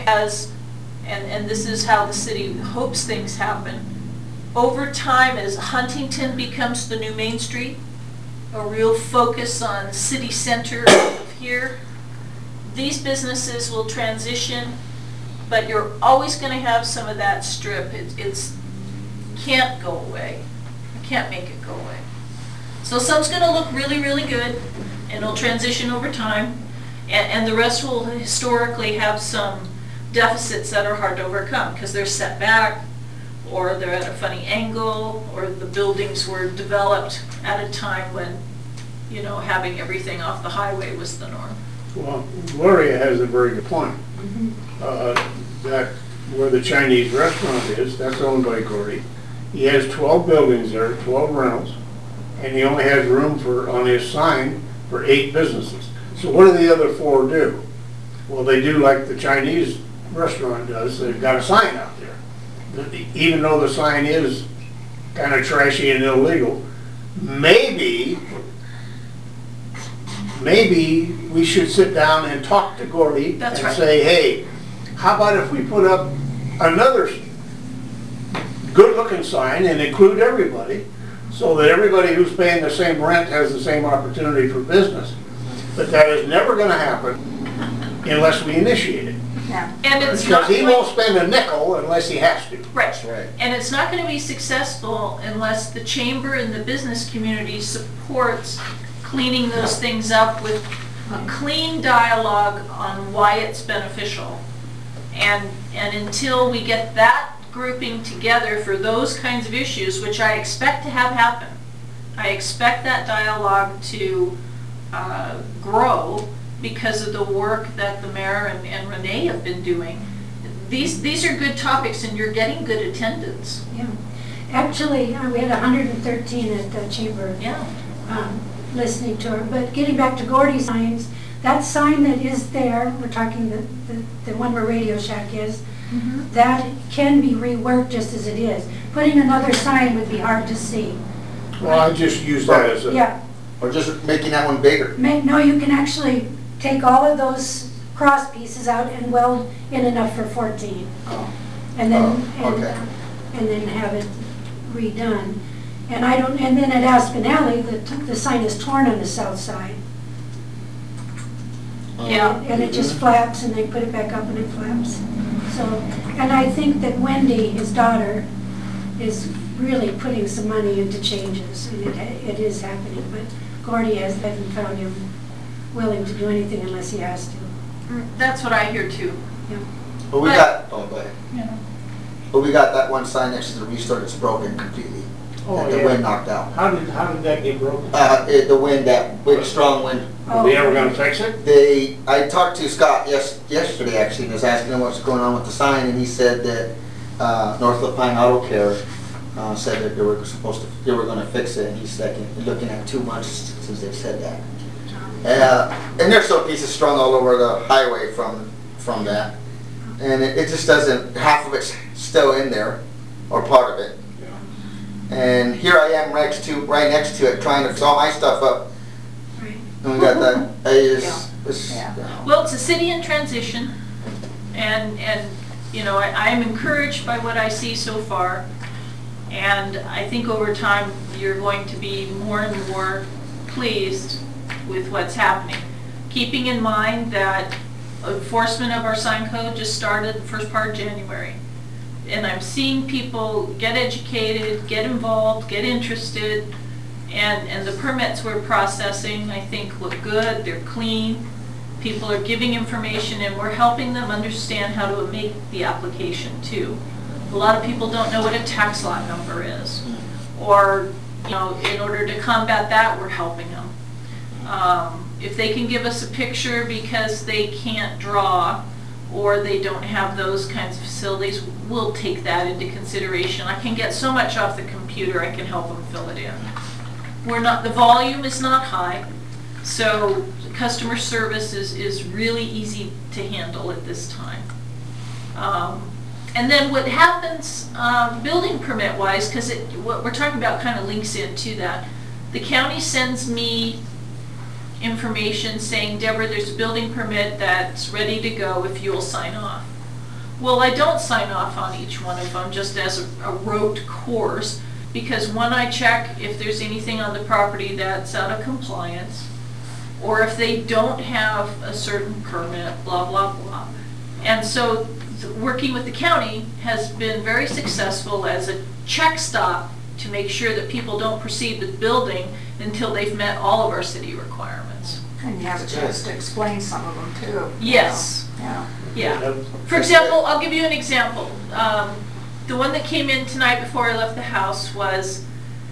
and this is how the city hopes things happen, over time as Huntington becomes the new Main Street, a real focus on city center of here, these businesses will transition, but you're always going to have some of that strip. It's can't go away. You can't make it go away. So some's going to look really, really good, and it'll transition over time, and the rest will historically have some deficits that are hard to overcome because they're set back, or they're at a funny angle, or the buildings were developed at a time when, you know, having everything off the highway was the norm. Well, Gloria has a very good point. That where the Chinese restaurant is, that's owned by Gordy. He has 12 buildings there, 12 rentals, and he only has room for, on his sign, for 8 businesses. So what do the other 4 do? Well, they do like the Chinese restaurant does. They've got a sign out there. Even though the sign is kind of trashy and illegal, maybe we should sit down and talk to Gordy That's and right. say, hey, how about if we put up another good-looking sign and include everybody, so that everybody who's paying the same rent has the same opportunity for business. But that is never going to happen unless we initiate it. Yeah. And it's Because not he going- won't spend a nickel unless he has to. Right. That's right. And it's not going to be successful unless the chamber and the business community supports cleaning those things up with a clean dialogue on why it's beneficial. And until we get that grouping together for those kinds of issues, which I expect to have happen, I expect that dialogue to grow because of the work that the mayor and Renee have been doing. These are good topics and you're getting good attendance. Yeah. Actually, we had 113 at the chamber Yeah. listening to her. But getting back to Gordy's signs, that sign that is there, we're talking the one where Radio Shack is, that can be reworked just as it is. Putting another sign would be hard to see. Well, I just use that as a, Yeah. Or just making that one bigger. No, you can actually take all of those cross pieces out and weld in enough for 14. Oh. And then, okay. and then have it redone. And then at Aspen Alley, the sign is torn on the south side. Yeah. And it just flaps and they put it back up and it flaps. So, and I think that Wendy, his daughter, is really putting some money into changes, and it is happening, but Gordy hasn't found him willing to do anything unless he has to. That's what I hear too. But we But- got, oh, go ahead. Yeah. But we got that one sign next to the Restore that's broken completely. Oh, that the yeah. wind knocked out. How did that get broken? The wind, that big strong wind. Are they ever gonna fix it? I talked to Scott yesterday actually, and was asking him what's going on with the sign, and he said that North Lapine Auto Care said that they were gonna fix it, and he's like looking at 2 months since they've said that. And there's still pieces strung all over the highway from that, and it just doesn't. Half of it's still in there, or part of it. And here I am right next to it, trying to fix all my stuff up. Right. And we got that. Well, it's a city in transition, and you know, I'm encouraged by what I see so far, and I think over time you're going to be more and more pleased with what's happening. Keeping in mind that enforcement of our sign code just started the first part of January. And I'm seeing people get educated, get involved, get interested, and the permits we're processing, I think, look good, they're clean. People are giving information, and we're helping them understand how to make the application too. A lot of people don't know what a tax lot number is, or, you know, in order to combat that, we're helping them. If they can give us a picture because they can't draw, or they don't have those kinds of facilities, we'll take that into consideration. I can get so much off the computer, I can help them fill it in. The volume is not high, so customer service is really easy to handle at this time. And then what happens, building permit wise, because what we're talking about kind of links into that. The county sends me information saying, Deborah, there's a building permit that's ready to go if you'll sign off. Well, I don't sign off on each one of them just as a rote course, because when I check if there's anything on the property that's out of compliance, or if they don't have a certain permit, blah, blah, blah. And so working with the county has been very successful as a check stop to make sure that people don't proceed with building until they've met all of our city requirements. And you have a chance to explain some of them too. Yes. Yeah. Yeah. For example, I'll give you an example. The one that came in tonight before I left the house was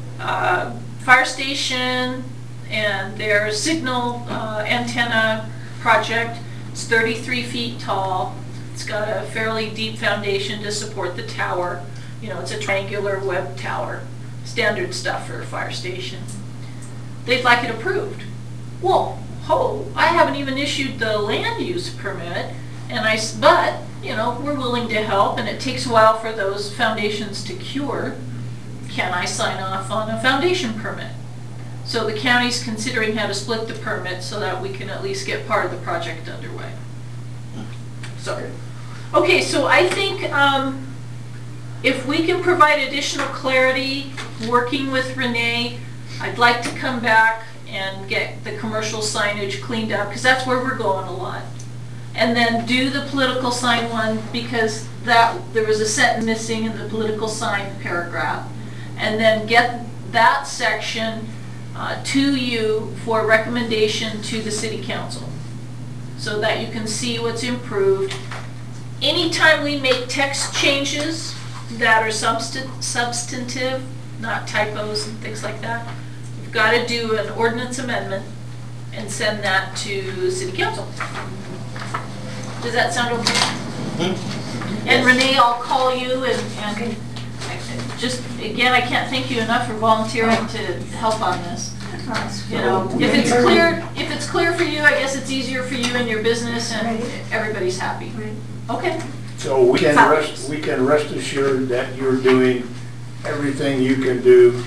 fire station and their signal antenna project. It's 33 feet tall. It's got a fairly deep foundation to support the tower. You know, it's a triangular web tower. Standard stuff for a fire station. They'd like it approved. Well, I haven't even issued the land use permit, but, you know, we're willing to help, and it takes a while for those foundations to cure. Can I sign off on a foundation permit? So the county's considering how to split the permit so that we can at least get part of the project underway. So, okay, so I think if we can provide additional clarity, working with Renee, I'd like to come back and get the commercial signage cleaned up, because that's where we're going a lot. And then do the political sign one, because there was a sentence missing in the political sign paragraph. And then get that section to you for recommendation to the city council, so that you can see what's improved. Anytime we make text changes that are substantive, not typos and things like that, we've got to do an ordinance amendment and send that to city council. Does that sound okay? Mm-hmm. And Renee, I'll call you and just, again, I can't thank you enough for volunteering to help on this. You know, if it's clear for you, I guess it's easier for you and your business, and everybody's happy. Okay. So we can rest assured that you're doing everything you can do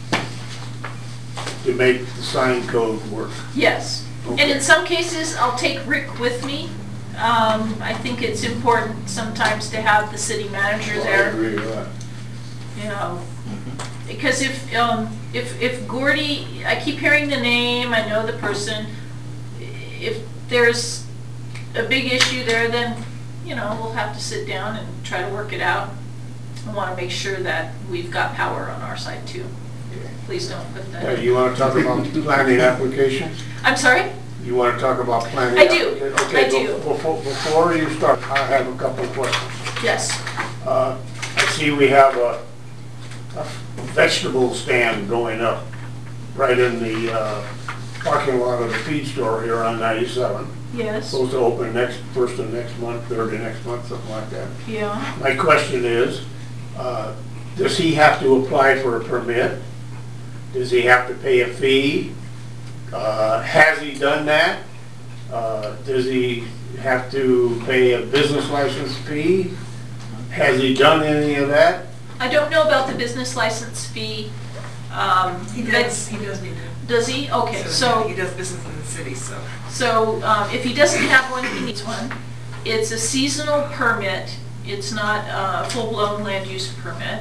to make the sign code work. Yes. Okay. And in some cases, I'll take Rick with me. I think it's important sometimes to have the city manager there. I agree with that. You know, because if Gordy, I keep hearing the name, I know the person. If there's a big issue there, then, you know, we'll have to sit down and try to work it out. I want to make sure that we've got power on our side too. Please don't put that. You want to talk about planning applications? I'm sorry? You want to talk about planning? I do. Okay, I do. Before you start, I have a couple of questions. Yes. I see we have a vegetable stand going up right in the parking lot of the feed store here on 97. Yes, Supposed to open first of next month, third of next month, something like that. yeah. My question is, does he have to apply for a permit? Does he have to pay a fee? Has he done that? Does he have to pay a business license fee? Has he done any of that? I don't know about the business license fee. He does need to. Does he? Okay, He so, does business in the city, so. if he doesn't have one, he needs one. It's a seasonal permit. It's not a full-blown land use permit.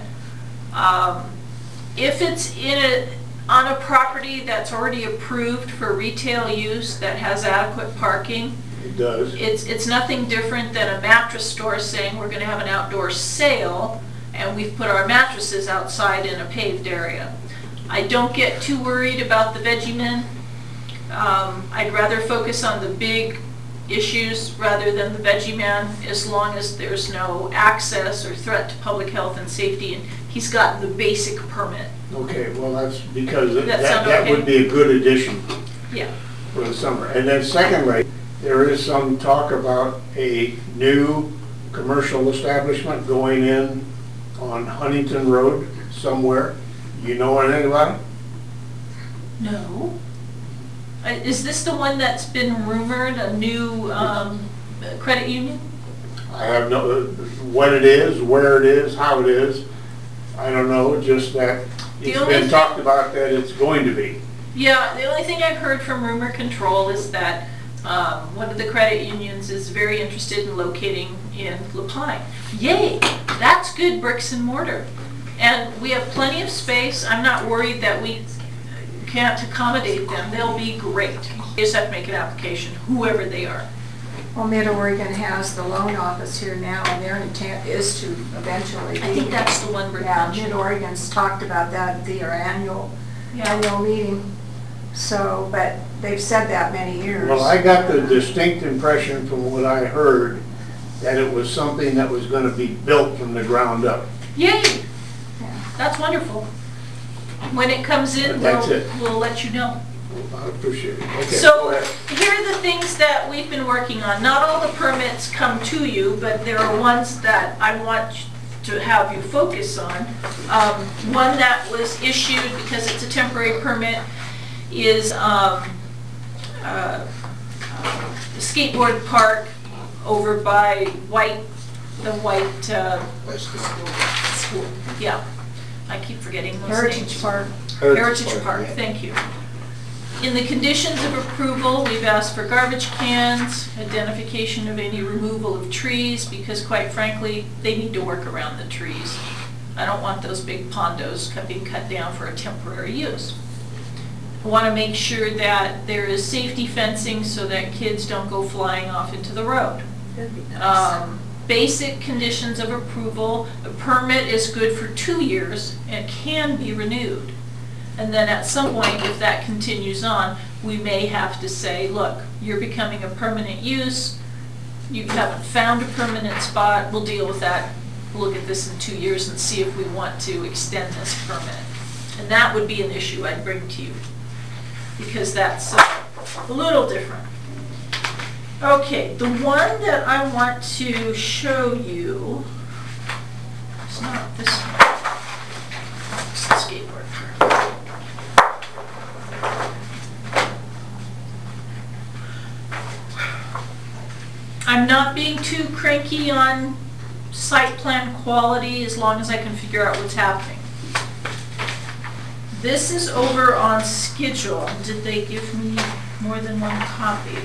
If it's on a property that's already approved for retail use that has adequate parking, It does. it's nothing different than a mattress store saying we're gonna have an outdoor sale and we've put our mattresses outside in a paved area. I don't get too worried about the veggie men. I'd rather focus on the big issues rather than the veggie man, as long as there's no access or threat to public health and safety and he's gotten the basic permit. Okay, well, that's because That sound that okay? would be a good addition Yeah. for the summer. And then secondly, there is some talk about a new commercial establishment going in on Huntington Road somewhere. You know anything about it? No. Is this the one that's been rumored, a new credit union? I have no, what it is, where it is, how it is. I don't know, just that The it's only been thing- talked about that it's going to be. Yeah, the only thing I've heard from Rumor Control is that one of the credit unions is very interested in locating in Lapine. Yay, that's good bricks and mortar. And we have plenty of space. I'm not worried that we can't accommodate them. They'll be great. You just have to make an application, whoever they are. Well, Mid-Oregon has the loan office here now, and their intent is to eventually I think be. that's the one Rick Yeah, mentioned. Mid-Oregon's talked about that at their annual Yeah. meeting. So, but they've said that many years. Well, I got the distinct impression from what I heard that it was something that was gonna be built from the ground up. Yay, Yeah. that's wonderful. When it comes in, But that's it. we'll let you know. I appreciate it. Okay, go So, ahead. here are the things that we've been working on. Not all the permits come to you, but there are ones that I want to have you focus on. One that was issued because it's a temporary permit is the skateboard park over by the White School. Yeah, I keep forgetting those names. Heritage Park. Heritage Park, thank you. In the conditions of approval, we've asked for garbage cans, identification of any removal of trees, because quite frankly, they need to work around the trees. I don't want those big pondos being cut down for a temporary use. I want to make sure that there is safety fencing so that kids don't go flying off into the road. That'd be nice. Basic conditions of approval, a permit is good for 2 years and can be renewed. And then at some point, if that continues on, we may have to say, look, you're becoming a permanent use, you haven't found a permanent spot, we'll deal with that. We'll look at this in 2 years and see if we want to extend this permit. And that would be an issue I'd bring to you, because that's a little different. Okay, the one that I want to show you is not this one. It's the skateboard park. I'm not being too cranky on site plan quality as long as I can figure out what's happening. This is over on schedule. Did they give me more than one copy?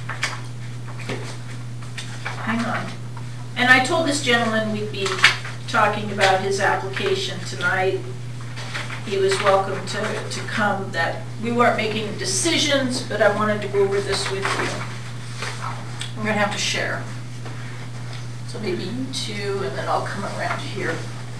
Hang on. And I told this gentleman we'd be talking about his application tonight. He was welcome to come, that we weren't making decisions, but I wanted to go over this with you. I'm gonna have to share. So maybe you two, and then I'll come around here.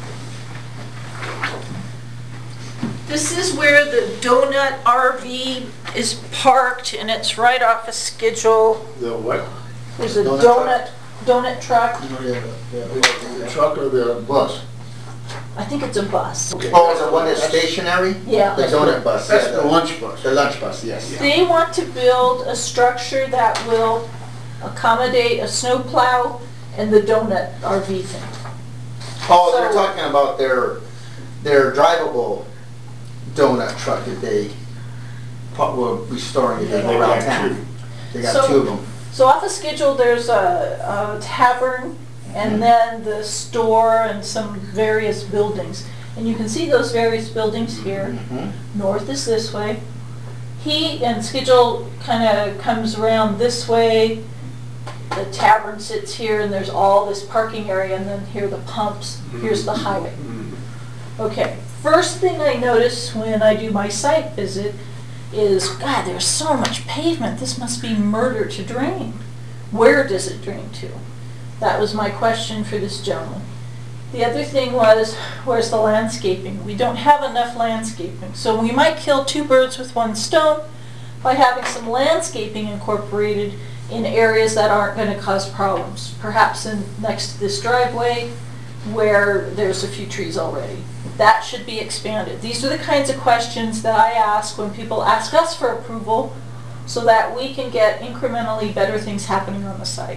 This is where the Donut RV is parked, and it's right off a schedule. The what? There's a Donut donut truck. Yeah, The truck or the bus? I think it's a bus. Okay. Oh, is it one that's stationary? Yeah. The donut bus, yeah. That's the lunch bus. The lunch bus, yes. They want to build a structure that will accommodate a snowplow and the donut RV thing. Oh, they're So- talking about their drivable donut truck that they were restoring They around got town. two. They got So- 2 of them. So off the schedule, there's a tavern and then the store and some various buildings. And you can see those various buildings here. Mhm. North is this way. And schedule kind of comes around this way. The tavern sits here and there's all this parking area and then here are the pumps. Here's the highway. Okay, first thing I notice when I do my site visit is, God, there's so much pavement. This must be murder to drain. Where does it drain to? That was my question for this gentleman. The other thing was, where's the landscaping? We don't have enough landscaping. So we might kill 2 birds with 1 stone by having some landscaping incorporated in areas that aren't going to cause problems. Perhaps next to this driveway where there's a few trees already. That should be expanded. These are the kinds of questions that I ask when people ask us for approval so that we can get incrementally better things happening on the site.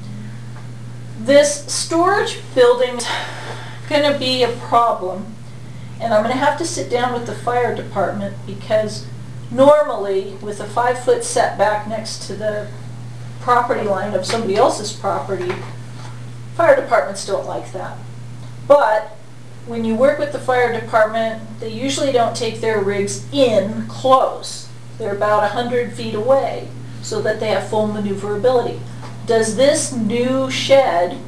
This storage building is going to be a problem, and I'm going to have to sit down with the fire department because normally with a 5-foot setback next to the property line of somebody else's property, fire departments don't like that. But when you work with the fire department, they usually don't take their rigs in close. They're about 100 feet away so that they have full maneuverability. Does this new shed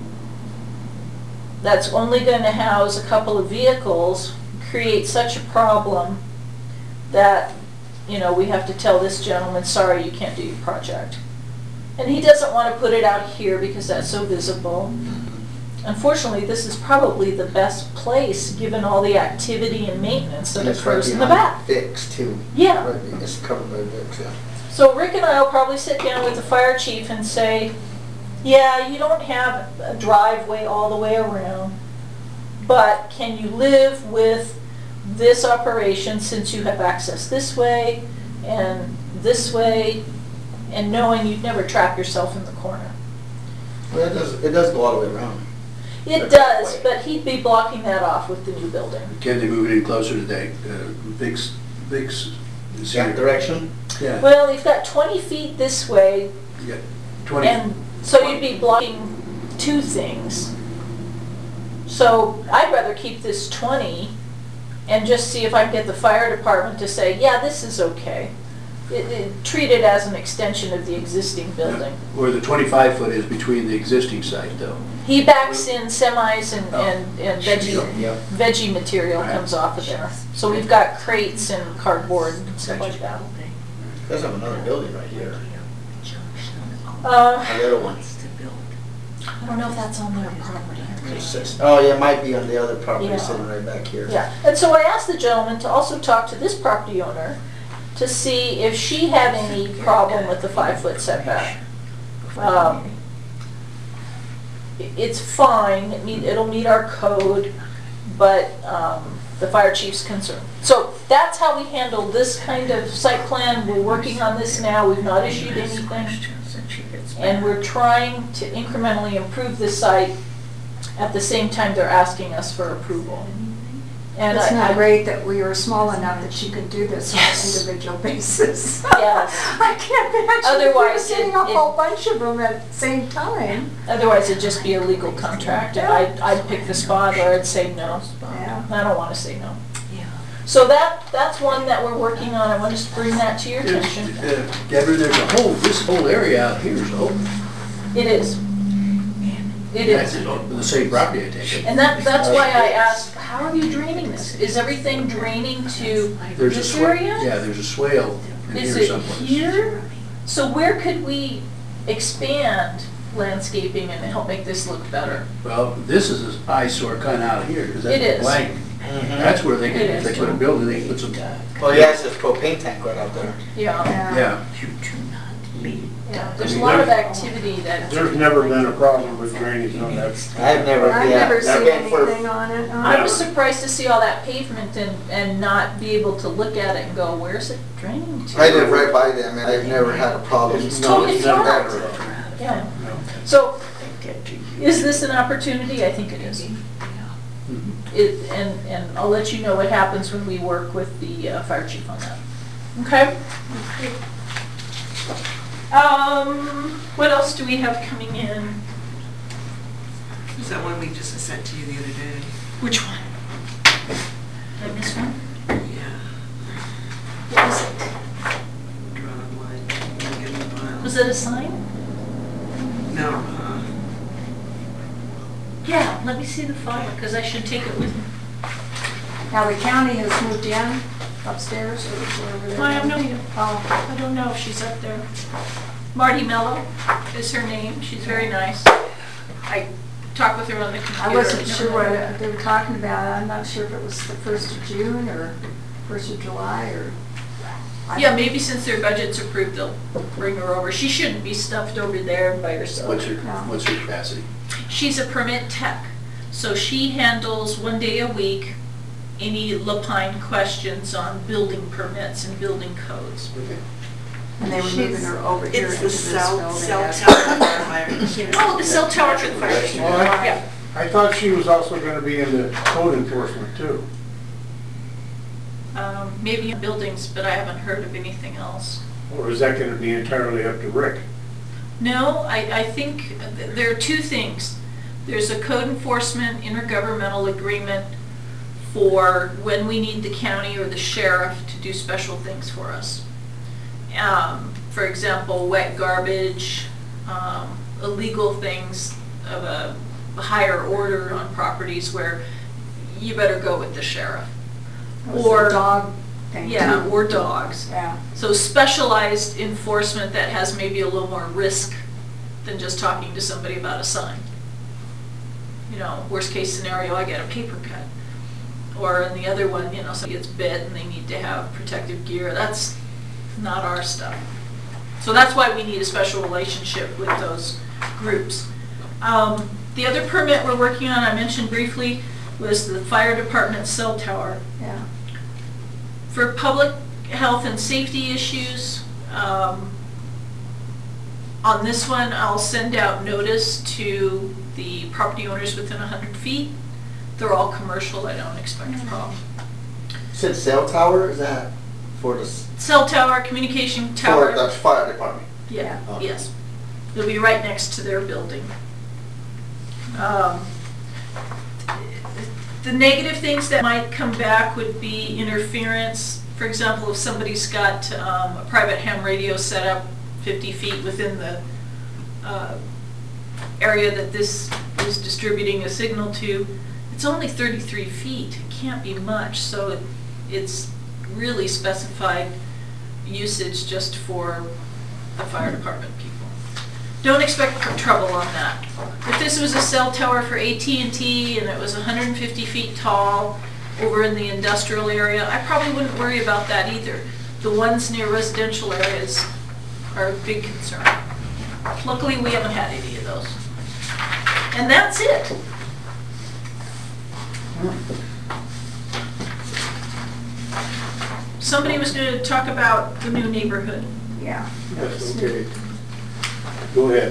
that's only going to house a couple of vehicles create such a problem that, we have to tell this gentleman, sorry, you can't do your project? And he doesn't want to put it out here because that's so visible. Unfortunately, this is probably the best place given all the activity and maintenance that It's right occurs in the behind back. Vicks too. Yeah. Right, it's covered by Vicks, yeah. So Rick and I will probably sit down with the fire chief and say, yeah, you don't have a driveway all the way around, but can you live with this operation since you have access this way, and knowing you'd never trap yourself in the corner? Well, it does go all the way around. It does, but he'd be blocking that off with the new building. Can they move it in closer to the Vicks is That here. direction? Yeah, Well, you've got 20 feet this way, you got 20. and so you'd be blocking 2 things. So I'd rather keep this 20 and just see if I can get the fire department to say, yeah, this is okay. Treat it as an extension of the existing building. Where the 25-foot is between the existing site, though. He backs in semis and Yep. veggie material Right. comes off of there. So we've got crates and cardboard and stuff like that. There's another building right here, Uh, a little one. I don't know if that's on their property. Oh, yeah, it might be on the other property Yeah. sitting right back here. Yeah, and so I asked the gentleman to also talk to this property owner to see if she had any problem with the 5-foot setback. It's fine, it'll meet our code, but the fire chief's concerned. So that's how we handle this kind of site plan. We're working on this now, we've not issued anything. And we're trying to incrementally improve the site at the same time they're asking us for approval. And It's I- not great that we are small enough that she could do this on an Yes. individual basis. Yes. I can't imagine if we were Otherwise, sitting a whole bunch of them at the same time. Otherwise, it'd just be a legal contract, and I'd pick the spot, or I'd say no. Yeah. I don't want to say no. So that's one that we're working on. I want to bring that to your attention. Deborah, this whole area out here is open. It is. It That's is. the same property, I take it. And that's why I asked, how are you draining this? Is everything draining to There's a this swale. area? Yeah, there's a swale in Is here it someplace. here? So where could we expand landscaping and help make this look better? Well, this is an eyesore kind of out here, because It is. that's blank. That's where they It could, if is. they put a building, they could put some, Well, he has his propane tank right out there. Yeah. yeah. Yeah. There's a lot of activity that, There's never been a problem with drainage on that. I've never, I've yeah. never seen again, for- anything on it. I was surprised to see all that pavement and not be able to look at it and go, where's it draining to? I live right by them and I've never had a problem. It's totally it's never- flat. Ever. Yeah. So, is this an opportunity? I think it is. And I'll let you know what happens when we work with the fire chief on that. Okay? What else do we have coming in? Is that one we just sent to you the other day? Which one? Did I miss one? Yeah. What was it? Drawn on line. Get in the file. Was it a sign? No, Yeah, let me see the file, because I should take it with me. Now, the county has moved in upstairs or wherever they're. I have no idea. Oh, I don't know if she's up there. Marty Mello is her name. She's very nice. I talked with her on the computer. I wasn't sure what they were talking about. I'm not sure if it was the 1st of June or 1st of July or. Yeah, maybe since their budget's approved, they'll bring her over. She shouldn't be stuffed over there by herself. What's your, No. what's your capacity? She's a permit tech, so she handles 1 day a week any Lapine questions on building permits and building codes. Okay. And they were moving her over here it's into the this cell building. tower fire. Oh, the cell tower for the fire Well, station. I- Yeah. I thought she was also gonna be in the code enforcement too. Maybe in buildings, but I haven't heard of anything else. Or is that gonna be entirely up to Rick? No, I think there are two things. There's a code enforcement intergovernmental agreement for when we need the county or the sheriff to do special things for us. For example, wet garbage, illegal things of a higher order on properties where you better go with the sheriff. It was Or- the dog thing. Yeah, too. or dogs. Yeah. So specialized enforcement that has maybe a little more risk than just talking to somebody about a sign. You know, worst case scenario, I get a paper cut. Or in the other one, you know, somebody gets bit and they need to have protective gear. That's not our stuff. So that's why we need a special relationship with those groups. The other permit we're working on, I mentioned briefly, was the fire department cell tower. Yeah. For public health and safety issues, on this one, I'll send out notice to the property owners within 100 feet. They're all commercial, I don't expect a problem. You said cell tower, is that for the, Cell tower, communication for tower. the fire department? Yeah, Okay. yes. It'll be right next to their building. The negative things that might come back would be interference. For example, if somebody's got a private ham radio set up 50 feet within the area that this is distributing a signal to, it's only 33 feet. It can't be much, so it's really specified usage just for the fire department people. Don't expect trouble on that. If this was a cell tower for AT&T and it was 150 feet tall over in the industrial area, I probably wouldn't worry about that either. The ones near residential areas are a big concern. Luckily, we haven't had any of those. And that's it. Somebody was going to talk about the new neighborhood. Yeah. Yes, okay. Go ahead.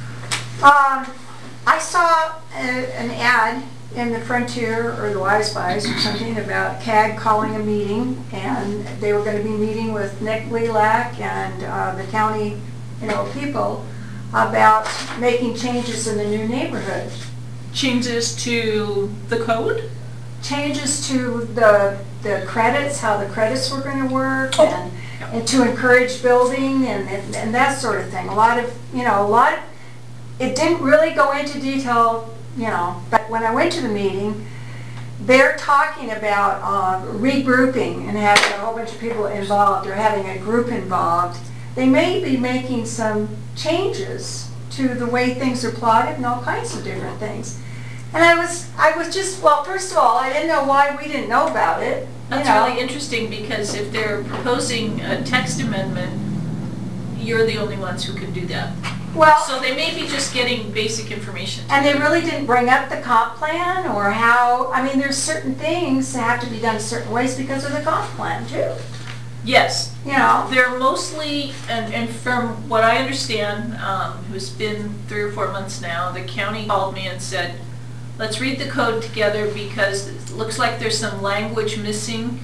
I saw an ad in the Frontier or the Wise Buys or something about CAG calling a meeting, and they were going to be meeting with Nick Lilac and the county, people about making changes in the new neighborhood. Changes to the code? Changes to the credits, how the credits were going to work, and to encourage building and that sort of thing. A lot of, it didn't really go into detail, but when I went to the meeting, they're talking about regrouping and having a whole bunch of people involved or having a group involved. They may be making some changes to the way things are plotted and all kinds of different things. And I was just, well, first of all, I didn't know why we didn't know about it. That's really interesting, because if they're proposing a text amendment, you're the only ones who can do that. Well, So they may be just getting basic information. and they really didn't bring up the comp plan or how, I mean, there's certain things that have to be done certain ways because of the comp plan too. Yes, You know, they're mostly, and from what I understand, who's been 3 or 4 months now, the county called me and said, let's read the code together because it looks like there's some language missing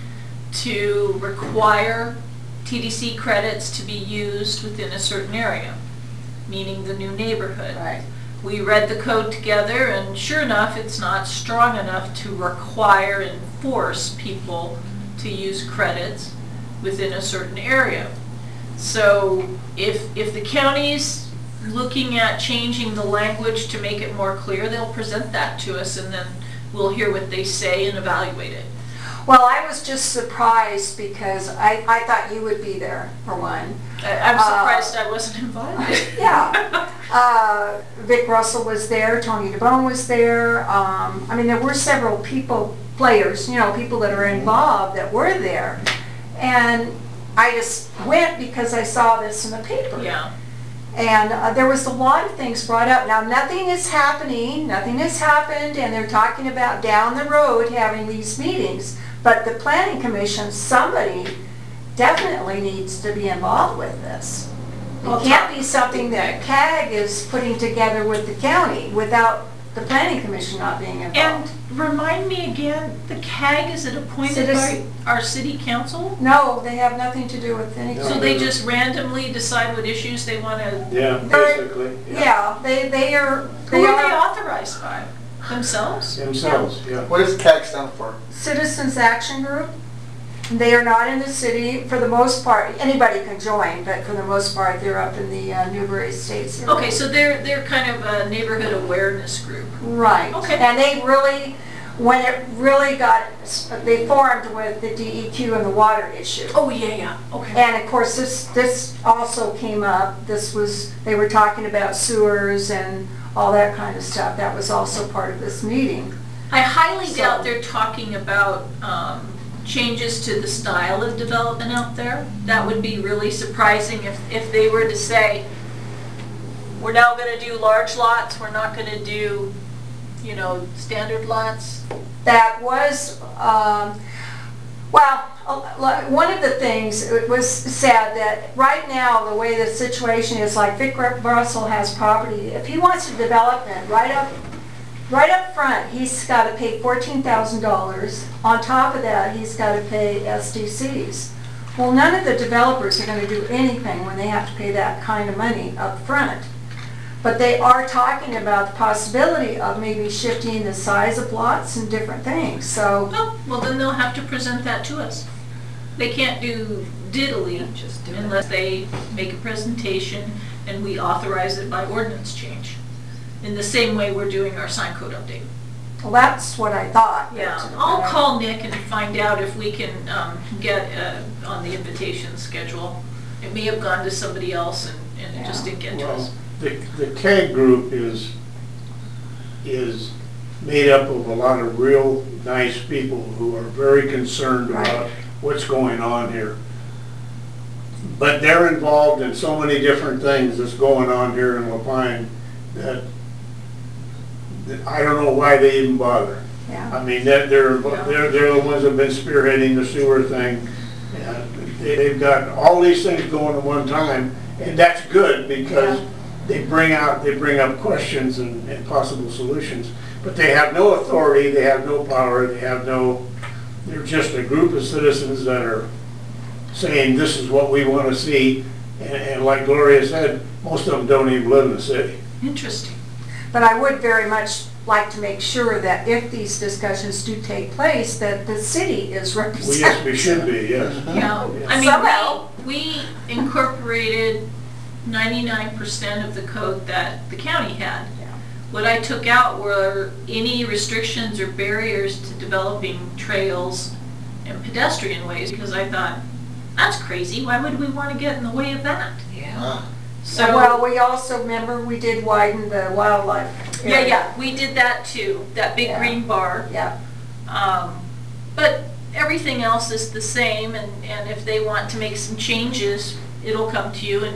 to require TDC credits to be used within a certain area, meaning the new neighborhood. right. We read the code together and sure enough, it's not strong enough to require and force people to use credits within a certain area. So if the county's looking at changing the language to make it more clear, they'll present that to us and then we'll hear what they say and evaluate it. Well, I was just surprised because I thought you would be there for one. I'm surprised I wasn't invited. Yeah. Vic Russell was there, Tony DeBone was there. I mean, there were several players, you know, people that are involved that were there. And I just went because I saw this in the paper. Yeah. And there was a lot of things brought up. Now, nothing is happening, nothing has happened, and they're talking about down the road having these meetings. But the planning commission, somebody definitely needs to be involved with this. It can't be something that CAG is putting together with the county without the planning commission not being And involved. remind me again, the CAG, is it appointed by Citizen- our city council? No, they have nothing to do with anything. So they just randomly decide what issues they want to, Yeah, basically, Yeah, they are, who they are they are authorized by? Themselves? themselves, yeah. What does CAG stand for? Citizens Action Group. They are not in the city, for the most part. Anybody can join, but for the most part, they're up in the Newberry Estates area. Okay, so they're kind of a neighborhood awareness group. Right. Okay. And they really, when it really got, they formed with the DEQ and the water issue. Oh, yeah, okay. And of course, this also came up. They were talking about sewers and all that kind of stuff. That was also part of this meeting. I highly So- doubt they're talking about changes to the style of development out there. That would be really surprising if they were to say, we're now going to do large lots, we're not going to do, you know, standard lots. That was, one of the things, it was said that right now, the way the situation is, like Vic Russell has property, if he wants to develop it right up front, he's got to pay $14,000. On top of that, he's got to pay SDCs. Well, none of the developers are going to do anything when they have to pay that kind of money up front. But they are talking about the possibility of maybe shifting the size of lots and different things, so. Oh, well, then they'll have to present that to us. They can't do diddly unless they make a presentation and we authorize it by ordinance change. In the same way we're doing our sign code update. Well, that's what I thought. Yeah, I'll call Nick and find out if we can get on the invitation schedule. It may have gone to somebody else and it just didn't get to us. Well, the CAG group is made up of a lot of real nice people who are very concerned about what's going on here. But they're involved in so many different things that's going on here in Lapine that I don't know why they even bother. Yeah. I mean, they're the ones that have been spearheading the sewer thing. And they've got all these things going at one time, and that's good because they bring up questions and possible solutions. But they have no authority, they have no power, they're just a group of citizens that are saying this is what we want to see. And like Gloria said, most of them don't even live in the city. Interesting. But I would very much like to make sure that if these discussions do take place, that the city is Well, represented. yes, we should be, yes. Yeah, I Somehow. mean, we incorporated 99% of the code that the county had. What I took out were any restrictions or barriers to developing trails and pedestrian ways, because I thought, that's crazy, why would we want to get in the way of that? Yeah. So, Well, we also, remember, we did widen the wildlife area. yeah, we did that too, that big Yeah. green bar. Yeah. But everything else is the same, and if they want to make some changes, it'll come to you, and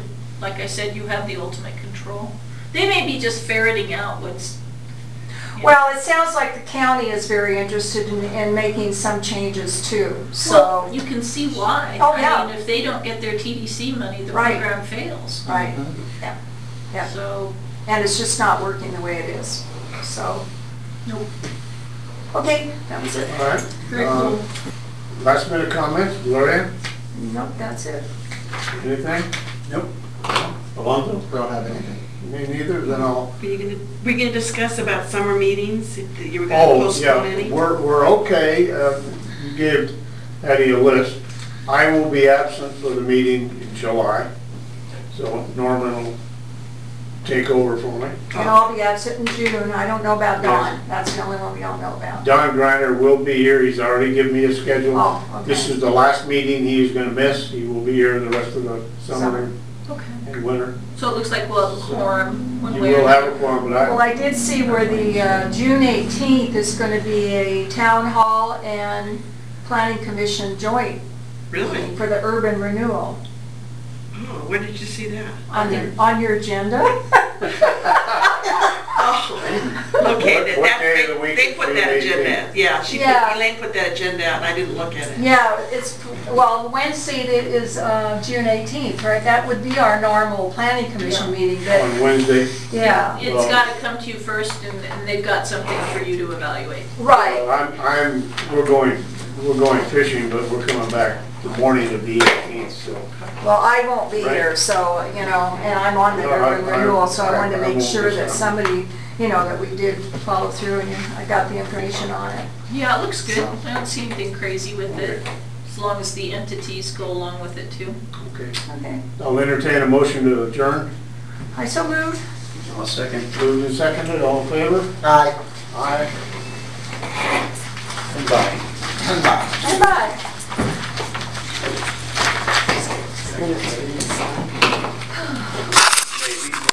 like I said, you have the ultimate control. They may be just ferreting out what's. you know. Well, it sounds like the county is very interested in making some changes too, so. Well, you can see why. Oh, yeah. I mean, if they don't get their TDC money, the Right. program fails. Right, yeah, yeah. So, And it's just not working the way it is, so. nope. Okay, that was it. All right. Very cool. Last minute comments, Gloria, Nope, that's it. anything? Nope. Alonzo? We don't have anything. Me neither, then I'll. We're gonna discuss about summer meetings, if you were gonna Oh, postpone yeah, any? we're okay. You gave Eddie a list. I will be absent for the meeting in July, so Norman will take over for me. And I'll be absent in June. I don't know about Dawn. That's the only one we don't know about. Don Griner will be here. He's already given me a schedule. Oh, okay. This is the last meeting he's gonna miss. He will be here the rest of the summer Okay. and winter. So it looks like we'll have a quorum one You way or will have another. a quorum, Well, but I did see where the June 18th is going to be a town hall and planning commission joint Really? for the urban renewal. Oh, where did you see that? On your agenda? Oh, okay, What day of the week they is put June that 18th? agenda, yeah, Yeah. Elaine put that agenda out, and I didn't look at it. Yeah, well, Wednesday it is June 18th, right? That would be our normal planning commission meeting, but, on Wednesday. yeah. It's Well- gotta come to you first and they've got something for you to evaluate. Right. We're going fishing, but we're coming back the morning of the 18th, so. Well, I won't be Right. here, so, and I'm on the No, urban I- renewal, so I I wanted to make won't sure miss that out. somebody, that we did follow through and I got the information on it. Yeah, it looks good. So- I don't see anything crazy with it, as long as the entities go along with it too. Okay. Okay. I'll entertain a motion to adjourn. I so moved. I'll second. Moved and seconded, all in favor? Aye. Aye. And bye. Bye-bye.